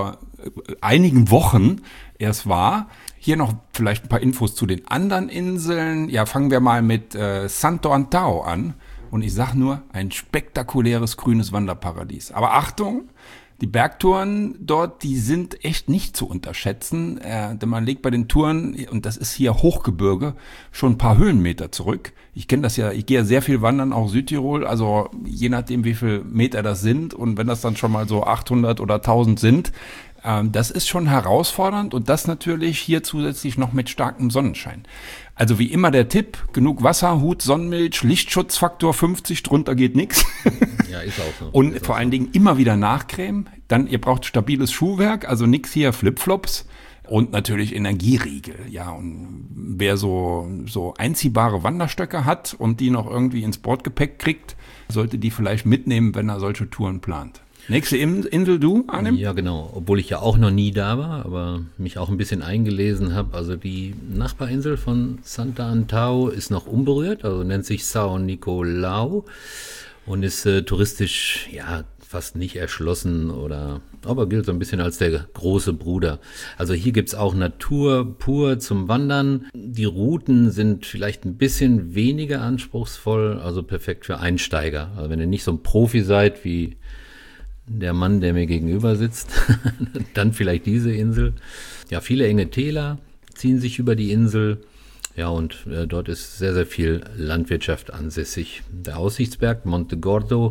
B: einigen Wochen erst war. Hier noch vielleicht ein paar Infos zu den anderen Inseln. Ja, fangen wir mal mit Santo Antão an. Und ich sag nur, ein spektakuläres grünes Wanderparadies. Aber Achtung, die Bergtouren dort, die sind echt nicht zu unterschätzen. Denn man legt bei den Touren, und das ist hier Hochgebirge, schon ein paar Höhenmeter zurück. Ich kenne das ja, ich gehe ja sehr viel wandern, auch Südtirol. Also je nachdem, wie viel Meter das sind. Und wenn das dann schon mal so 800 oder 1000 sind, das ist schon herausfordernd. Und das natürlich hier zusätzlich noch mit starkem Sonnenschein. Also wie immer der Tipp, genug Wasser, Hut, Sonnenmilch, Lichtschutzfaktor 50, drunter geht nichts.
C: Ja, ist auch so.
B: Und vor allen Dingen immer wieder nachcremen. Dann, ihr braucht stabiles Schuhwerk, also nix hier Flipflops. Und natürlich Energieriegel. Ja, und wer so einziehbare Wanderstöcke hat und die noch irgendwie ins Bordgepäck kriegt, sollte die vielleicht mitnehmen, wenn er solche Touren plant. Nächste Insel, du, Arnim?
C: Ja, genau. Obwohl ich ja auch noch nie da war, aber mich auch ein bisschen eingelesen habe. Also die Nachbarinsel von Santa Antão ist noch unberührt, also nennt sich São Nicolau und ist touristisch ja fast nicht erschlossen aber gilt so ein bisschen als der große Bruder. Also hier gibt's auch Natur pur zum Wandern. Die Routen sind vielleicht ein bisschen weniger anspruchsvoll, also perfekt für Einsteiger. Also wenn ihr nicht so ein Profi seid wie der Mann, der mir gegenüber sitzt, dann vielleicht diese Insel. Ja, viele enge Täler ziehen sich über die Insel. Ja, und dort ist sehr, sehr viel Landwirtschaft ansässig. Der Aussichtsberg Monte Gordo,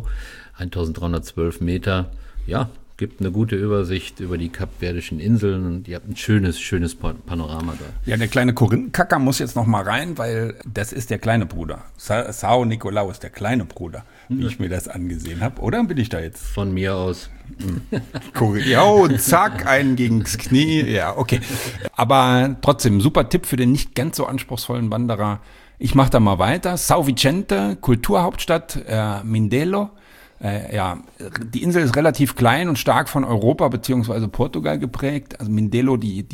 C: 1312 Meter, ja, gibt eine gute Übersicht über die kapverdischen Inseln und ihr habt ein schönes Panorama da.
B: Ja, der kleine Korinthenkacker muss jetzt noch mal rein, weil das ist der kleine Bruder. São Nicolau ist der kleine Bruder, wie ich mir das angesehen habe. Oder bin ich da jetzt?
C: Von mir aus.
B: Ja, und zack, einen gegens Knie. Ja, okay. Aber trotzdem, super Tipp für den nicht ganz so anspruchsvollen Wanderer. Ich mache da mal weiter. São Vicente, Kulturhauptstadt Mindelo. Ja, die Insel ist relativ klein und stark von Europa bzw. Portugal geprägt. Also Mindelo, die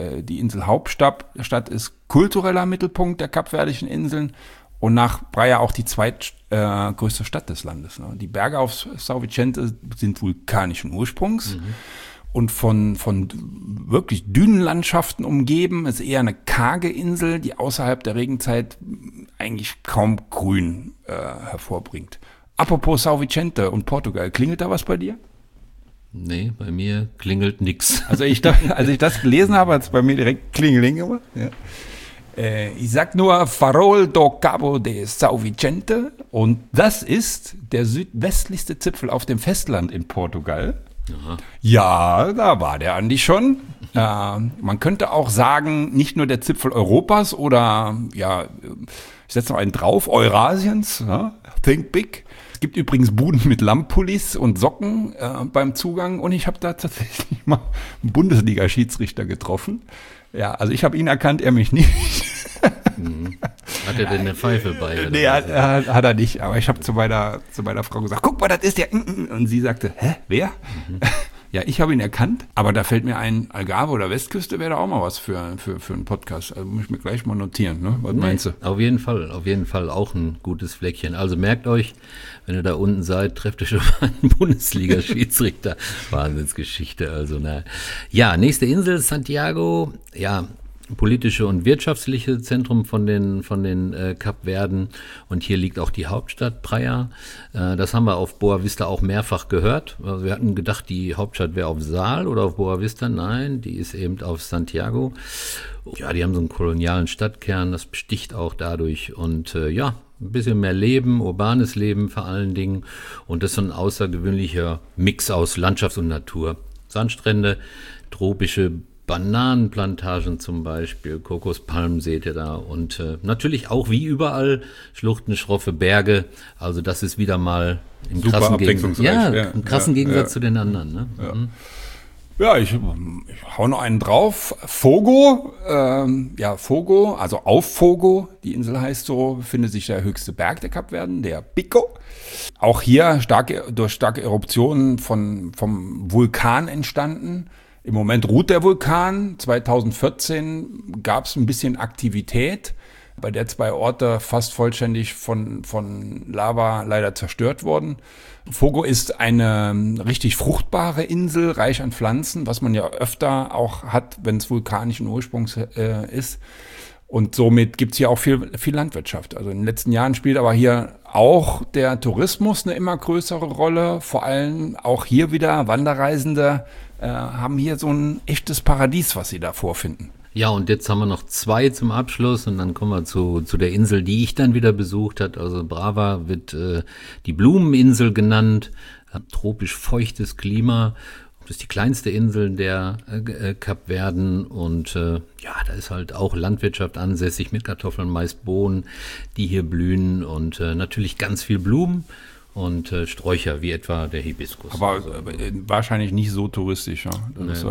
B: Inselhauptstadt, ist kultureller Mittelpunkt der kapverdischen Inseln und nach Praia auch die zweitgrößte Stadt des Landes. Ne? Die Berge auf São Vicente sind vulkanischen Ursprungs und von wirklich Dünenlandschaften umgeben. Ist eher eine karge Insel, die außerhalb der Regenzeit eigentlich kaum Grün hervorbringt. Apropos São Vicente und Portugal, klingelt da was bei dir?
C: Nee, bei mir klingelt nix.
B: Also als ich das gelesen habe, hat es bei mir direkt Klingeling gemacht. Ja. Ich sag nur Farol do Cabo de São Vicente und das ist der südwestlichste Zipfel auf dem Festland in Portugal. Aha. Ja, da war der Andi schon. Man könnte auch sagen, nicht nur der Zipfel Europas oder, ja, ich setze noch einen drauf, Eurasiens, ja, think big. Es gibt übrigens Buden mit Lammpullis und Socken beim Zugang und ich habe da tatsächlich mal einen Bundesliga-Schiedsrichter getroffen. Ja, also ich habe ihn erkannt, er mich nicht.
C: Hat er denn eine Pfeife bei? Oder
B: nee, hat er nicht, aber ich habe zu meiner Frau gesagt, guck mal, das ist der. Und sie sagte, hä, wer? Ja, ich habe ihn erkannt, aber da fällt mir ein, Algarve oder Westküste wäre da auch mal was für einen Podcast. Also muss ich mir gleich mal notieren, ne? Was meinst du?
C: Auf jeden Fall auch ein gutes Fleckchen. Also merkt euch, wenn ihr da unten seid, trefft euch schon mal einen Bundesliga-Schiedsrichter. Wahnsinnsgeschichte, also na. Ja, nächste Insel, Santiago, ja, politische und wirtschaftliche Zentrum von den Kapverden und hier liegt auch die Hauptstadt Praia. Das haben wir auf Boa Vista auch mehrfach gehört. Also wir hatten gedacht, die Hauptstadt wäre auf Sal oder auf Boa Vista. Nein, die ist eben auf Santiago. Ja, die haben so einen kolonialen Stadtkern, das besticht auch dadurch und ja, ein bisschen mehr Leben, urbanes Leben vor allen Dingen und das ist so ein außergewöhnlicher Mix aus Landschaft und Natur. Sandstrände, tropische Bananenplantagen zum Beispiel, Kokospalmen seht ihr da und natürlich auch wie überall Schluchten, schroffe Berge, also das ist wieder mal im krassen Gegensatz zu den anderen. Ne?
B: Ja. Ja, ich hau noch einen drauf. Fogo, Fogo, also auf Fogo, die Insel heißt so, befindet sich der höchste Berg der Kapverden, der Pico. Auch hier durch starke Eruptionen vom Vulkan entstanden. Im Moment ruht der Vulkan. 2014 gab es ein bisschen Aktivität. bei der 2 Orte fast vollständig von Lava leider zerstört wurden. Fogo ist eine richtig fruchtbare Insel, reich an Pflanzen, was man ja öfter auch hat, wenn es vulkanischen Ursprungs ist. Und somit gibt's hier auch viel Landwirtschaft. Also in den letzten Jahren spielt aber hier auch der Tourismus eine immer größere Rolle. Vor allem auch hier wieder Wanderreisende haben hier so ein echtes Paradies, was sie da vorfinden.
C: Ja, und jetzt haben wir noch 2 zum Abschluss und dann kommen wir zu der Insel, die ich dann wieder besucht habe. Also Brava wird die Blumeninsel genannt, tropisch feuchtes Klima. Das ist die kleinste Insel der Kapverden und da ist halt auch Landwirtschaft ansässig mit Kartoffeln, Mais, Bohnen, die hier blühen und natürlich ganz viel Blumen und Sträucher, wie etwa der Hibiskus.
B: Aber wahrscheinlich nicht so touristisch. Ja?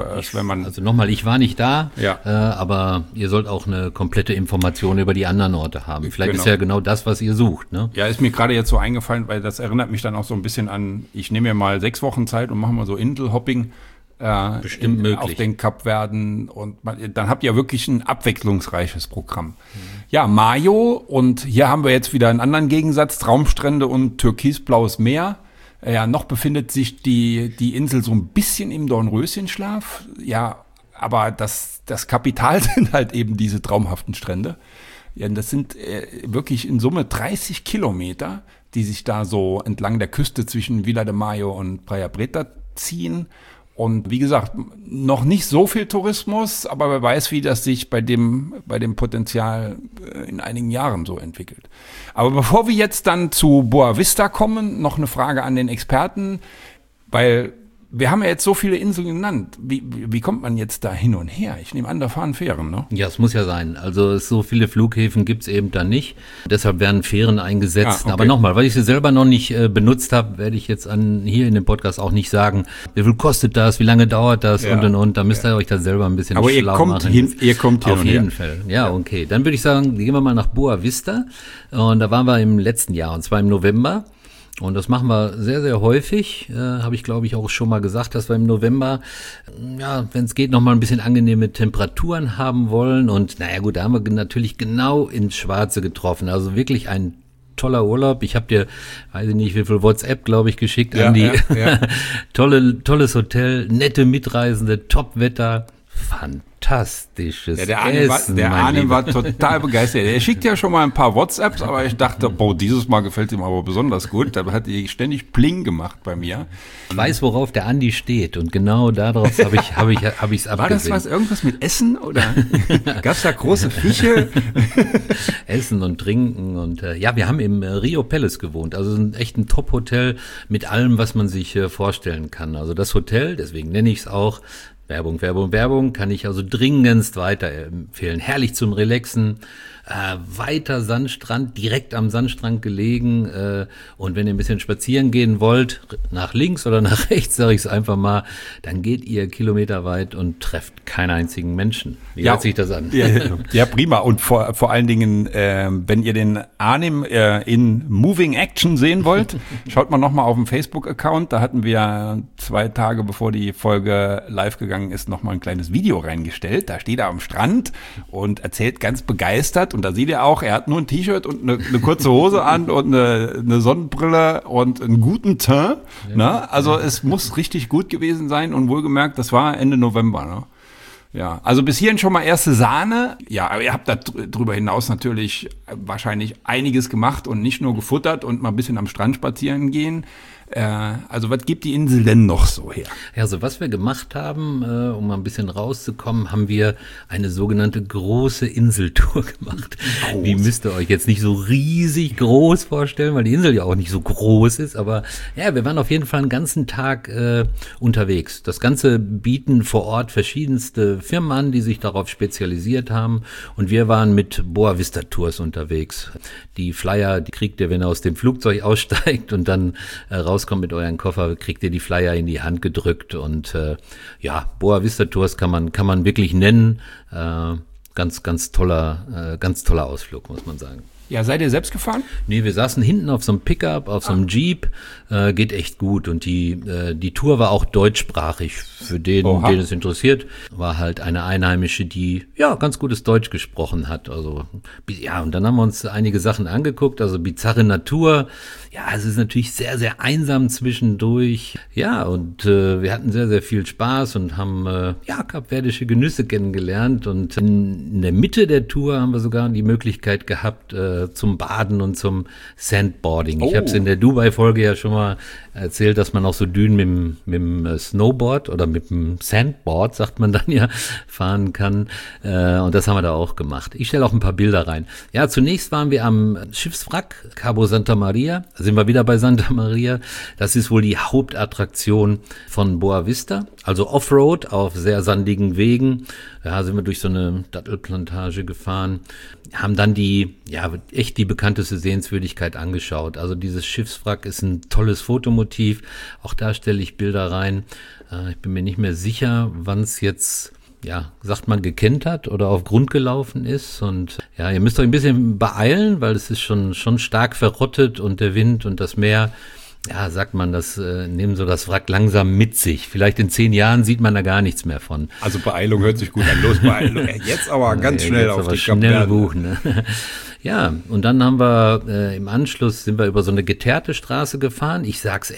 C: Also nochmal, ich war nicht da, aber ihr sollt auch eine komplette Information über die anderen Orte haben. Vielleicht ist ja genau das, was ihr sucht. Ne?
B: Ja, ist mir gerade jetzt so eingefallen, weil das erinnert mich dann auch so ein bisschen an, ich nehme mir mal 6 Wochen Zeit und mache mal so Inselhopping.
C: Bestimmt möglich.
B: Auf den Kapverden und dann habt ihr wirklich ein abwechslungsreiches Programm. Ja, Mayo und hier haben wir jetzt wieder einen anderen Gegensatz, Traumstrände und türkisblaues Meer. Ja, noch befindet sich die Insel so ein bisschen im Dornröschenschlaf. Ja, aber das Kapital sind halt eben diese traumhaften Strände. Ja, das sind wirklich in Summe 30 Kilometer, die sich da so entlang der Küste zwischen Vila de Mayo und Praia Preta ziehen. Und wie gesagt, noch nicht so viel Tourismus, aber wer weiß, wie das sich bei dem Potenzial in einigen Jahren so entwickelt. Aber bevor wir jetzt dann zu Boa Vista kommen, noch eine Frage an den Experten, weil wir haben ja jetzt so viele Inseln genannt. Wie kommt man jetzt da hin und her? Ich nehme an, da fahren Fähren, ne?
C: Ja, es muss ja sein. Also so viele Flughäfen gibt's eben da nicht. Deshalb werden Fähren eingesetzt.
B: Okay.
C: Aber nochmal, weil ich sie selber noch nicht benutzt habe, werde ich jetzt hier in dem Podcast auch nicht sagen, wie viel kostet das, wie lange dauert das und. Da müsst ihr euch da selber ein bisschen
B: aber
C: schlau machen.
B: Ihr kommt hin
C: auf jeden Fall. Ja, okay. Dann würde ich sagen, gehen wir mal nach Boa Vista. Und da waren wir im letzten Jahr, und zwar im November. Und das machen wir sehr, sehr häufig. Habe ich, glaube ich, auch schon mal gesagt, dass wir im November, wenn es geht, noch mal ein bisschen angenehme Temperaturen haben wollen. Und naja gut, da haben wir natürlich genau ins Schwarze getroffen. Also wirklich ein toller Urlaub. Ich habe dir, weiß ich nicht, wie viel WhatsApp, glaube ich, geschickt, Andi. Ja. Tolles Hotel, nette Mitreisende, Top-Wetter, fantastisches Essen.
B: Der Arne war total begeistert. Er schickt ja schon mal ein paar WhatsApps, aber ich dachte, dieses Mal gefällt ihm aber besonders gut. Da hat er ständig Pling gemacht bei mir.
C: Ich weiß, worauf der Andi steht und genau darauf habe ich's abgesehen.
B: War das irgendwas mit Essen oder gab's da große Fische?
C: Essen und Trinken und wir haben im Rio Palace gewohnt. Also echt ein Top-Hotel mit allem, was man sich vorstellen kann. Also das Hotel, deswegen nenne ich es auch, Werbung, kann ich also dringendst weiterempfehlen. Herrlich zum Relaxen, weiter Sandstrand, direkt am Sandstrand gelegen. Und wenn ihr ein bisschen spazieren gehen wollt, nach links oder nach rechts, sage ich es einfach mal, dann geht ihr kilometerweit und trefft keinen einzigen Menschen. Wie hört sich das an?
B: Ja, prima. Und vor allen Dingen, wenn ihr den Arnim in Moving Action sehen wollt, schaut mal nochmal auf dem Facebook-Account. Da hatten wir 2 Tage, bevor die Folge live gegangen ist, nochmal ein kleines Video reingestellt. Da steht er am Strand und erzählt ganz begeistert. Und da seht ihr auch, er hat nur ein T-Shirt und eine kurze Hose an und eine Sonnenbrille und einen guten Teint. Ja, ne? Also es muss richtig gut gewesen sein und wohlgemerkt, das war Ende November. Ne? Ja, also bis hierhin schon mal erste Sahne. Ja, aber ihr habt darüber hinaus natürlich wahrscheinlich einiges gemacht und nicht nur gefuttert und mal ein bisschen am Strand spazieren gehen. Also was gibt die Insel denn noch so her?
C: Ja, also was wir gemacht haben, um mal ein bisschen rauszukommen, haben wir eine sogenannte große Inseltour gemacht. Die müsst ihr euch jetzt nicht so riesig groß vorstellen, weil die Insel ja auch nicht so groß ist, aber ja, wir waren auf jeden Fall einen ganzen Tag unterwegs. Das Ganze bieten vor Ort verschiedenste Firmen an, die sich darauf spezialisiert haben, und wir waren mit Boa Vista Tours unterwegs. Die Flyer, die kriegt ihr, wenn ihr aus dem Flugzeug aussteigt und dann rauskommt mit euren Koffer, kriegt ihr die Flyer in die Hand gedrückt und Boa Vista Tours kann man wirklich nennen. Ganz toller Ausflug, muss man sagen.
B: Ja, seid ihr selbst gefahren?
C: Nee, wir saßen hinten auf so einem Pickup, auf so einem Jeep, geht echt gut. Und die Tour war auch deutschsprachig. Für den es interessiert, war halt eine Einheimische, die ja ganz gutes Deutsch gesprochen hat. Also ja, und dann haben wir uns einige Sachen angeguckt, also bizarre Natur. Ja, es ist natürlich sehr, sehr einsam zwischendurch. Ja, und wir hatten sehr, sehr viel Spaß und haben kapverdische Genüsse kennengelernt. Und in der Mitte der Tour haben wir sogar die Möglichkeit gehabt, zum Baden und zum Sandboarding. Ich habe es in der Dubai-Folge ja schon mal erzählt, dass man auch so Dünen mit dem Snowboard oder mit dem Sandboard, sagt man dann ja, fahren kann. Und das haben wir da auch gemacht. Ich stelle auch ein paar Bilder rein. Ja, zunächst waren wir am Schiffswrack Cabo Santa Maria. Da sind wir wieder bei Santa Maria. Das ist wohl die Hauptattraktion von Boa Vista. Also Offroad auf sehr sandigen Wegen. Ja, sind wir durch so eine Dattelplantage gefahren, haben dann die bekannteste Sehenswürdigkeit angeschaut. Also dieses Schiffswrack ist ein tolles Fotomotiv. Auch da stelle ich Bilder rein. Ich bin mir nicht mehr sicher, wann es jetzt, sagt man, gekentert oder auf Grund gelaufen ist. Und ja, ihr müsst euch ein bisschen beeilen, weil es ist schon stark verrottet und der Wind und das Meer, ja, sagt man, das nehmen so das Wrack langsam mit sich. Vielleicht in 10 Jahren sieht man da gar nichts mehr von.
B: Also Beeilung hört sich gut an. Los, Beeilung. Jetzt aber ganz schnell auf die
C: schnell buchen, ne? Ja, und dann haben wir im Anschluss sind wir über so eine geteerte Straße gefahren. Ich sag's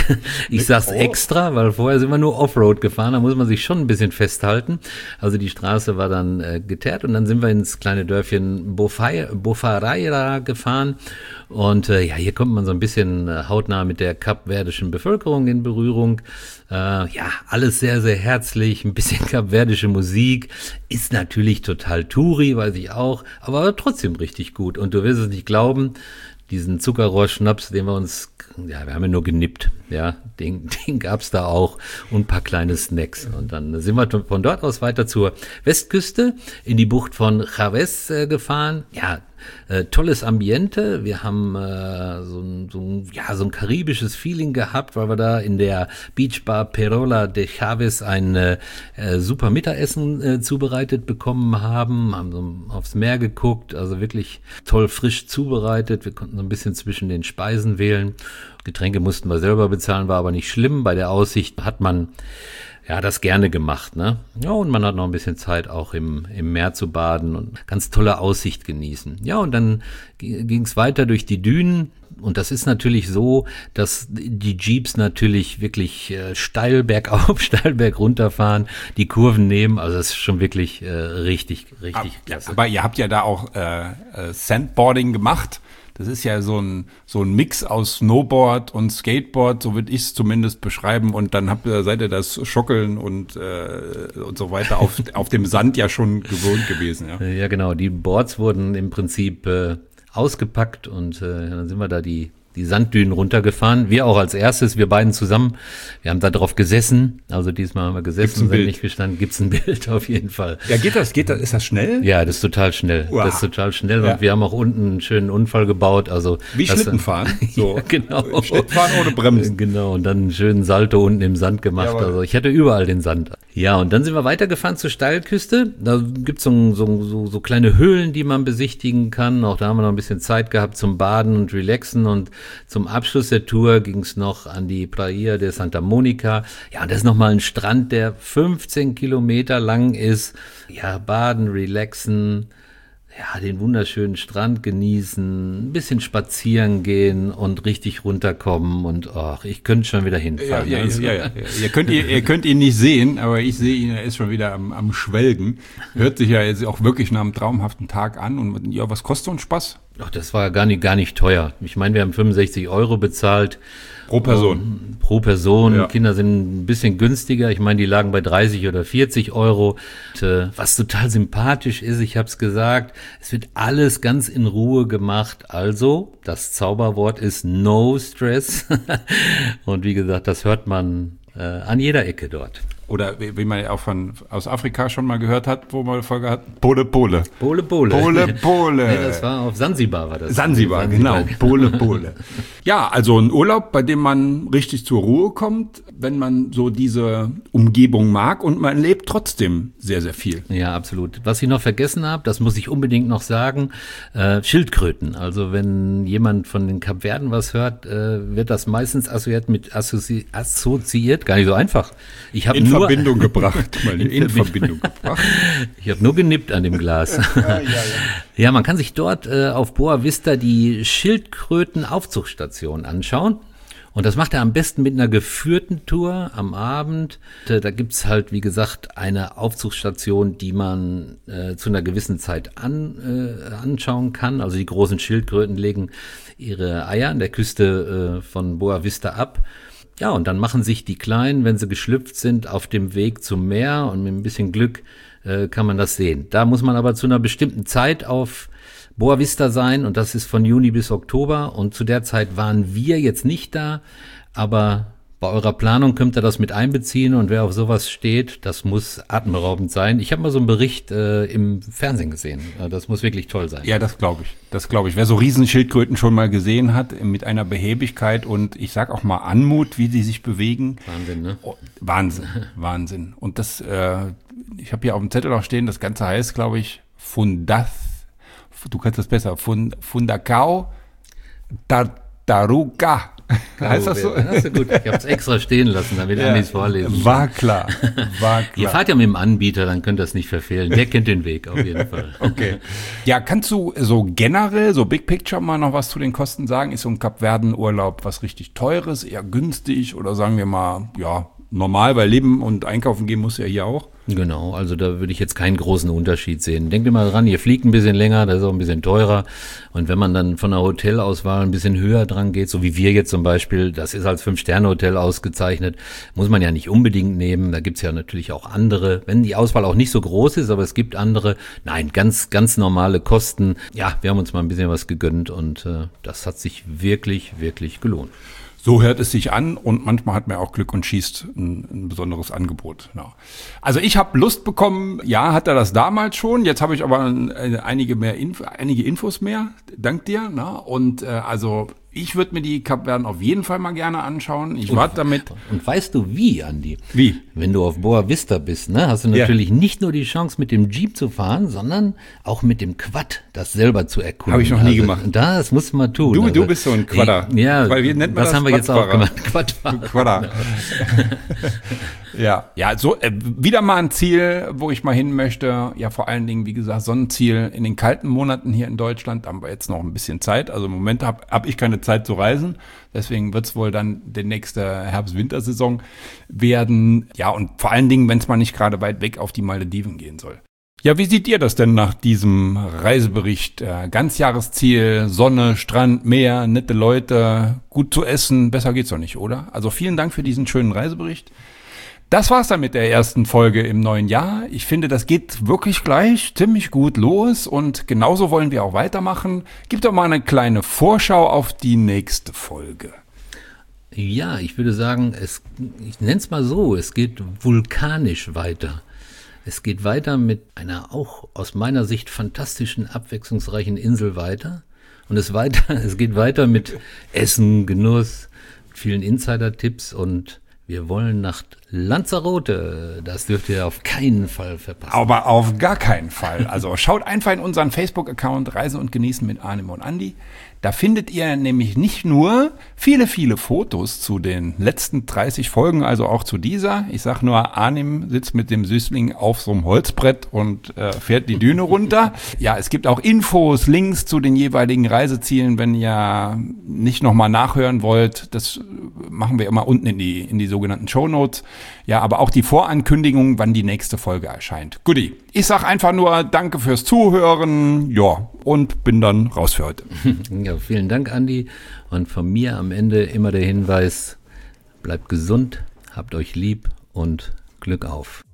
C: extra, weil vorher sind wir nur Offroad gefahren. Da muss man sich schon ein bisschen festhalten. Also die Straße war dann geteert und dann sind wir ins kleine Dörfchen Bofareira gefahren. Und hier kommt man so ein bisschen hautnah mit der kapverdischen Bevölkerung in Berührung. Alles sehr, sehr herzlich, ein bisschen kapverdische Musik, ist natürlich total Touri, weiß ich auch, aber trotzdem richtig gut. Und du wirst es nicht glauben, diesen Zuckerrohrschnaps, den wir haben ja nur genippt, ja, den gab's da auch und ein paar kleine Snacks. Und dann sind wir von dort aus weiter zur Westküste in die Bucht von Chaves gefahren. Ja, tolles Ambiente. Wir haben so ein karibisches Feeling gehabt, weil wir da in der Beachbar Perola de Chaves ein super Mittagessen zubereitet bekommen haben so aufs Meer geguckt, also wirklich toll frisch zubereitet. Wir konnten so ein bisschen zwischen den Speisen wählen. Getränke mussten wir selber bezahlen, war aber nicht schlimm. Bei der Aussicht hat man das gerne gemacht, ne? Ja, und man hat noch ein bisschen Zeit auch im Meer zu baden und ganz tolle Aussicht genießen. Ja, und dann ging es weiter durch die Dünen. Und das ist natürlich so, dass die Jeeps natürlich wirklich steil bergauf, steil bergunter fahren, die Kurven nehmen. Also das ist schon wirklich richtig klasse.
B: Aber ihr habt ja da auch Sandboarding gemacht. Das ist ja so ein Mix aus Snowboard und Skateboard, so würde ich es zumindest beschreiben. Und dann seid ihr das Schockeln und so weiter auf dem Sand ja schon gewohnt gewesen. Ja,
C: ja genau. Die Boards wurden im Prinzip ausgepackt und dann sind wir da die Sanddünen runtergefahren. Wir auch als erstes, wir beiden zusammen. Wir haben da drauf gesessen. Also diesmal haben wir gesessen, sind nicht gestanden. Gibt's ein Bild auf jeden Fall.
B: Ja, geht das? Ist das schnell?
C: Ja, das ist total schnell. Wow. Das ist total schnell. Ja. Und wir haben auch unten einen schönen Unfall gebaut. Also
B: wie Schlittenfahren?
C: So. Ja, genau.
B: Schlittenfahren ohne Bremsen.
C: Genau. Und dann einen schönen Salto unten im Sand gemacht. Jawohl. Also ich hatte überall den Sand. Ja, und dann sind wir weitergefahren zur Steilküste. Da gibt's so kleine Höhlen, die man besichtigen kann. Auch da haben wir noch ein bisschen Zeit gehabt zum Baden und Relaxen. Und zum Abschluss der Tour ging es noch an die Praia de Santa Monica. Ja, und das ist nochmal ein Strand, der 15 Kilometer lang ist. Ja, baden, relaxen, ja, den wunderschönen Strand genießen, ein bisschen spazieren gehen und richtig runterkommen. Und ich könnte schon wieder hinfahren.
B: Ja. Ihr könnt ihn nicht sehen, aber ich sehe ihn, er ist schon wieder am Schwelgen. Hört sich ja jetzt auch wirklich nach einem traumhaften Tag an. Und ja, was kostet so ein Spaß?
C: Ach, das war gar nicht teuer. Ich meine, wir haben 65 € bezahlt.
B: Pro Person.
C: Pro Person. Ja. Kinder sind ein bisschen günstiger. Ich meine, die lagen bei 30 oder 40 €. Und, was total sympathisch ist, ich habe es gesagt, es wird alles ganz in Ruhe gemacht. Also, das Zauberwort ist No Stress. Und wie gesagt, das hört man an jeder Ecke dort.
B: Oder wie man ja auch aus Afrika schon mal gehört hat, wo man eine Folge hat, Pole Pole.
C: Pole Pole.
B: Pole Pole.
C: Nee, das war auf Sansibar, war das.
B: Sansibar, genau. Pole Pole. Ja, also ein Urlaub, bei dem man richtig zur Ruhe kommt, wenn man so diese Umgebung mag und man lebt trotzdem sehr, sehr viel.
C: Ja, absolut. Was ich noch vergessen habe, das muss ich unbedingt noch sagen, Schildkröten. Also wenn jemand von den Kapverden was hört, wird das meistens assoziiert, gar nicht so einfach. Ich habe nur
B: Verbindung gebracht. In Verbindung gebracht.
C: Ich habe nur genippt an dem Glas. Ja, man kann sich dort auf Boa Vista die Schildkröten-Aufzuchtstation anschauen. Und das macht er am besten mit einer geführten Tour am Abend. Da gibt's halt, wie gesagt, eine Aufzuchtstation, die man zu einer gewissen Zeit anschauen kann. Also die großen Schildkröten legen ihre Eier an der Küste von Boa Vista ab. Ja, und dann machen sich die Kleinen, wenn sie geschlüpft sind, auf dem Weg zum Meer. Und mit ein bisschen Glück kann man das sehen. Da muss man aber zu einer bestimmten Zeit auf Boa Vista sein, und das ist von Juni bis Oktober, und zu der Zeit waren wir jetzt nicht da, aber bei eurer Planung könnt ihr das mit einbeziehen, und wer auf sowas steht, das muss atemberaubend sein. Ich habe mal so einen Bericht im Fernsehen gesehen, das muss wirklich toll sein.
B: Ja, das glaube ich. Wer so Riesenschildkröten schon mal gesehen hat, mit einer Behäbigkeit und ich sag auch mal Anmut, wie sie sich bewegen.
C: Wahnsinn, ne?
B: Oh, Wahnsinn. Und das, ich habe hier auf dem Zettel auch stehen, das Ganze heißt, glaube ich, du kannst das besser, Fundacao Tartaruga. Heißt das so?
C: Das ist gut. Ich habe es extra stehen lassen, damit Andi es vorlesen.
B: War klar.
C: Ihr fahrt ja mit dem Anbieter, dann könnt ihr es nicht verfehlen. Der kennt den Weg auf jeden Fall.
B: Okay. Ja, kannst du so generell, so Big Picture mal noch was zu den Kosten sagen? Ist so ein Kapverden-Urlaub was richtig Teures, eher günstig oder sagen wir mal, ja, normal, weil leben und einkaufen gehen muss ja hier auch?
C: Genau, also da würde ich jetzt keinen großen Unterschied sehen. Denkt immer dran, ihr fliegt ein bisschen länger, das ist auch ein bisschen teurer. Und wenn man dann von der Hotelauswahl ein bisschen höher dran geht, so wie wir jetzt zum Beispiel, das ist als 5-Sterne-Hotel ausgezeichnet, muss man ja nicht unbedingt nehmen. Da gibt's ja natürlich auch andere, wenn die Auswahl auch nicht so groß ist, aber es gibt andere. Nein, ganz, ganz normale Kosten. Ja, wir haben uns mal ein bisschen was gegönnt, und das hat sich wirklich, wirklich gelohnt.
B: So hört es sich an, und manchmal hat man auch Glück und schießt ein besonderes Angebot. Ja. Also ich habe Lust bekommen, ja, hat er das damals schon, jetzt habe ich aber einige Infos mehr, dank dir. Na? Und also ich würde mir die Kapverden auf jeden Fall mal gerne anschauen. Ich warte damit.
C: Und weißt du wie, Andi?
B: Wie?
C: Wenn du auf Boa Vista bist, ne, hast du natürlich nicht nur die Chance, mit dem Jeep zu fahren, sondern auch mit dem Quad das selber zu erkunden.
B: Habe ich noch nie gemacht.
C: Das muss man tun.
B: Du bist so ein Quadder.
C: Ja,
B: weil wie nennt man
C: das haben wir jetzt auch gemacht.
B: Quadder. Ja, so wieder mal ein Ziel, wo ich mal hin möchte. Ja, vor allen Dingen, wie gesagt, Sonnenziel in den kalten Monaten hier in Deutschland. Da haben wir jetzt noch ein bisschen Zeit. Also im Moment hab ich keine Zeit zu reisen. Deswegen wird's wohl dann die nächste Herbst-Wintersaison werden. Ja, und vor allen Dingen, wenn es mal nicht gerade weit weg auf die Malediven gehen soll. Ja, wie seht ihr das denn nach diesem Reisebericht? Ganzjahresziel, Sonne, Strand, Meer, nette Leute, gut zu essen. Besser geht's doch nicht, oder? Also vielen Dank für diesen schönen Reisebericht. Das war's dann mit der ersten Folge im neuen Jahr. Ich finde, das geht wirklich gleich ziemlich gut los, und genauso wollen wir auch weitermachen. Gib doch mal eine kleine Vorschau auf die nächste Folge.
C: Ja, ich würde sagen, ich nenne es mal so, es geht vulkanisch weiter. Es geht weiter mit einer auch aus meiner Sicht fantastischen, abwechslungsreichen Insel weiter. Und es geht weiter mit Essen, Genuss, vielen Insider-Tipps, und wir wollen nach Lanzarote. Das dürft ihr auf keinen Fall verpassen.
B: Aber auf gar keinen Fall. Also schaut einfach in unseren Facebook-Account Reisen und Genießen mit Arnim und Andi. Da findet ihr nämlich nicht nur viele, viele Fotos zu den letzten 30 Folgen, also auch zu dieser. Ich sag nur, Arnim sitzt mit dem Süßling auf so einem Holzbrett und fährt die Düne runter. Ja, es gibt auch Infos, Links zu den jeweiligen Reisezielen, wenn ihr nicht nochmal nachhören wollt. Das machen wir immer unten in die sogenannten Shownotes. Ja, aber auch die Vorankündigung, wann die nächste Folge erscheint. Guti, ich sag einfach nur danke fürs Zuhören, ja, und bin dann raus für heute.
C: Ja, vielen Dank, Andi. Und von mir am Ende immer der Hinweis, bleibt gesund, habt euch lieb und Glück auf.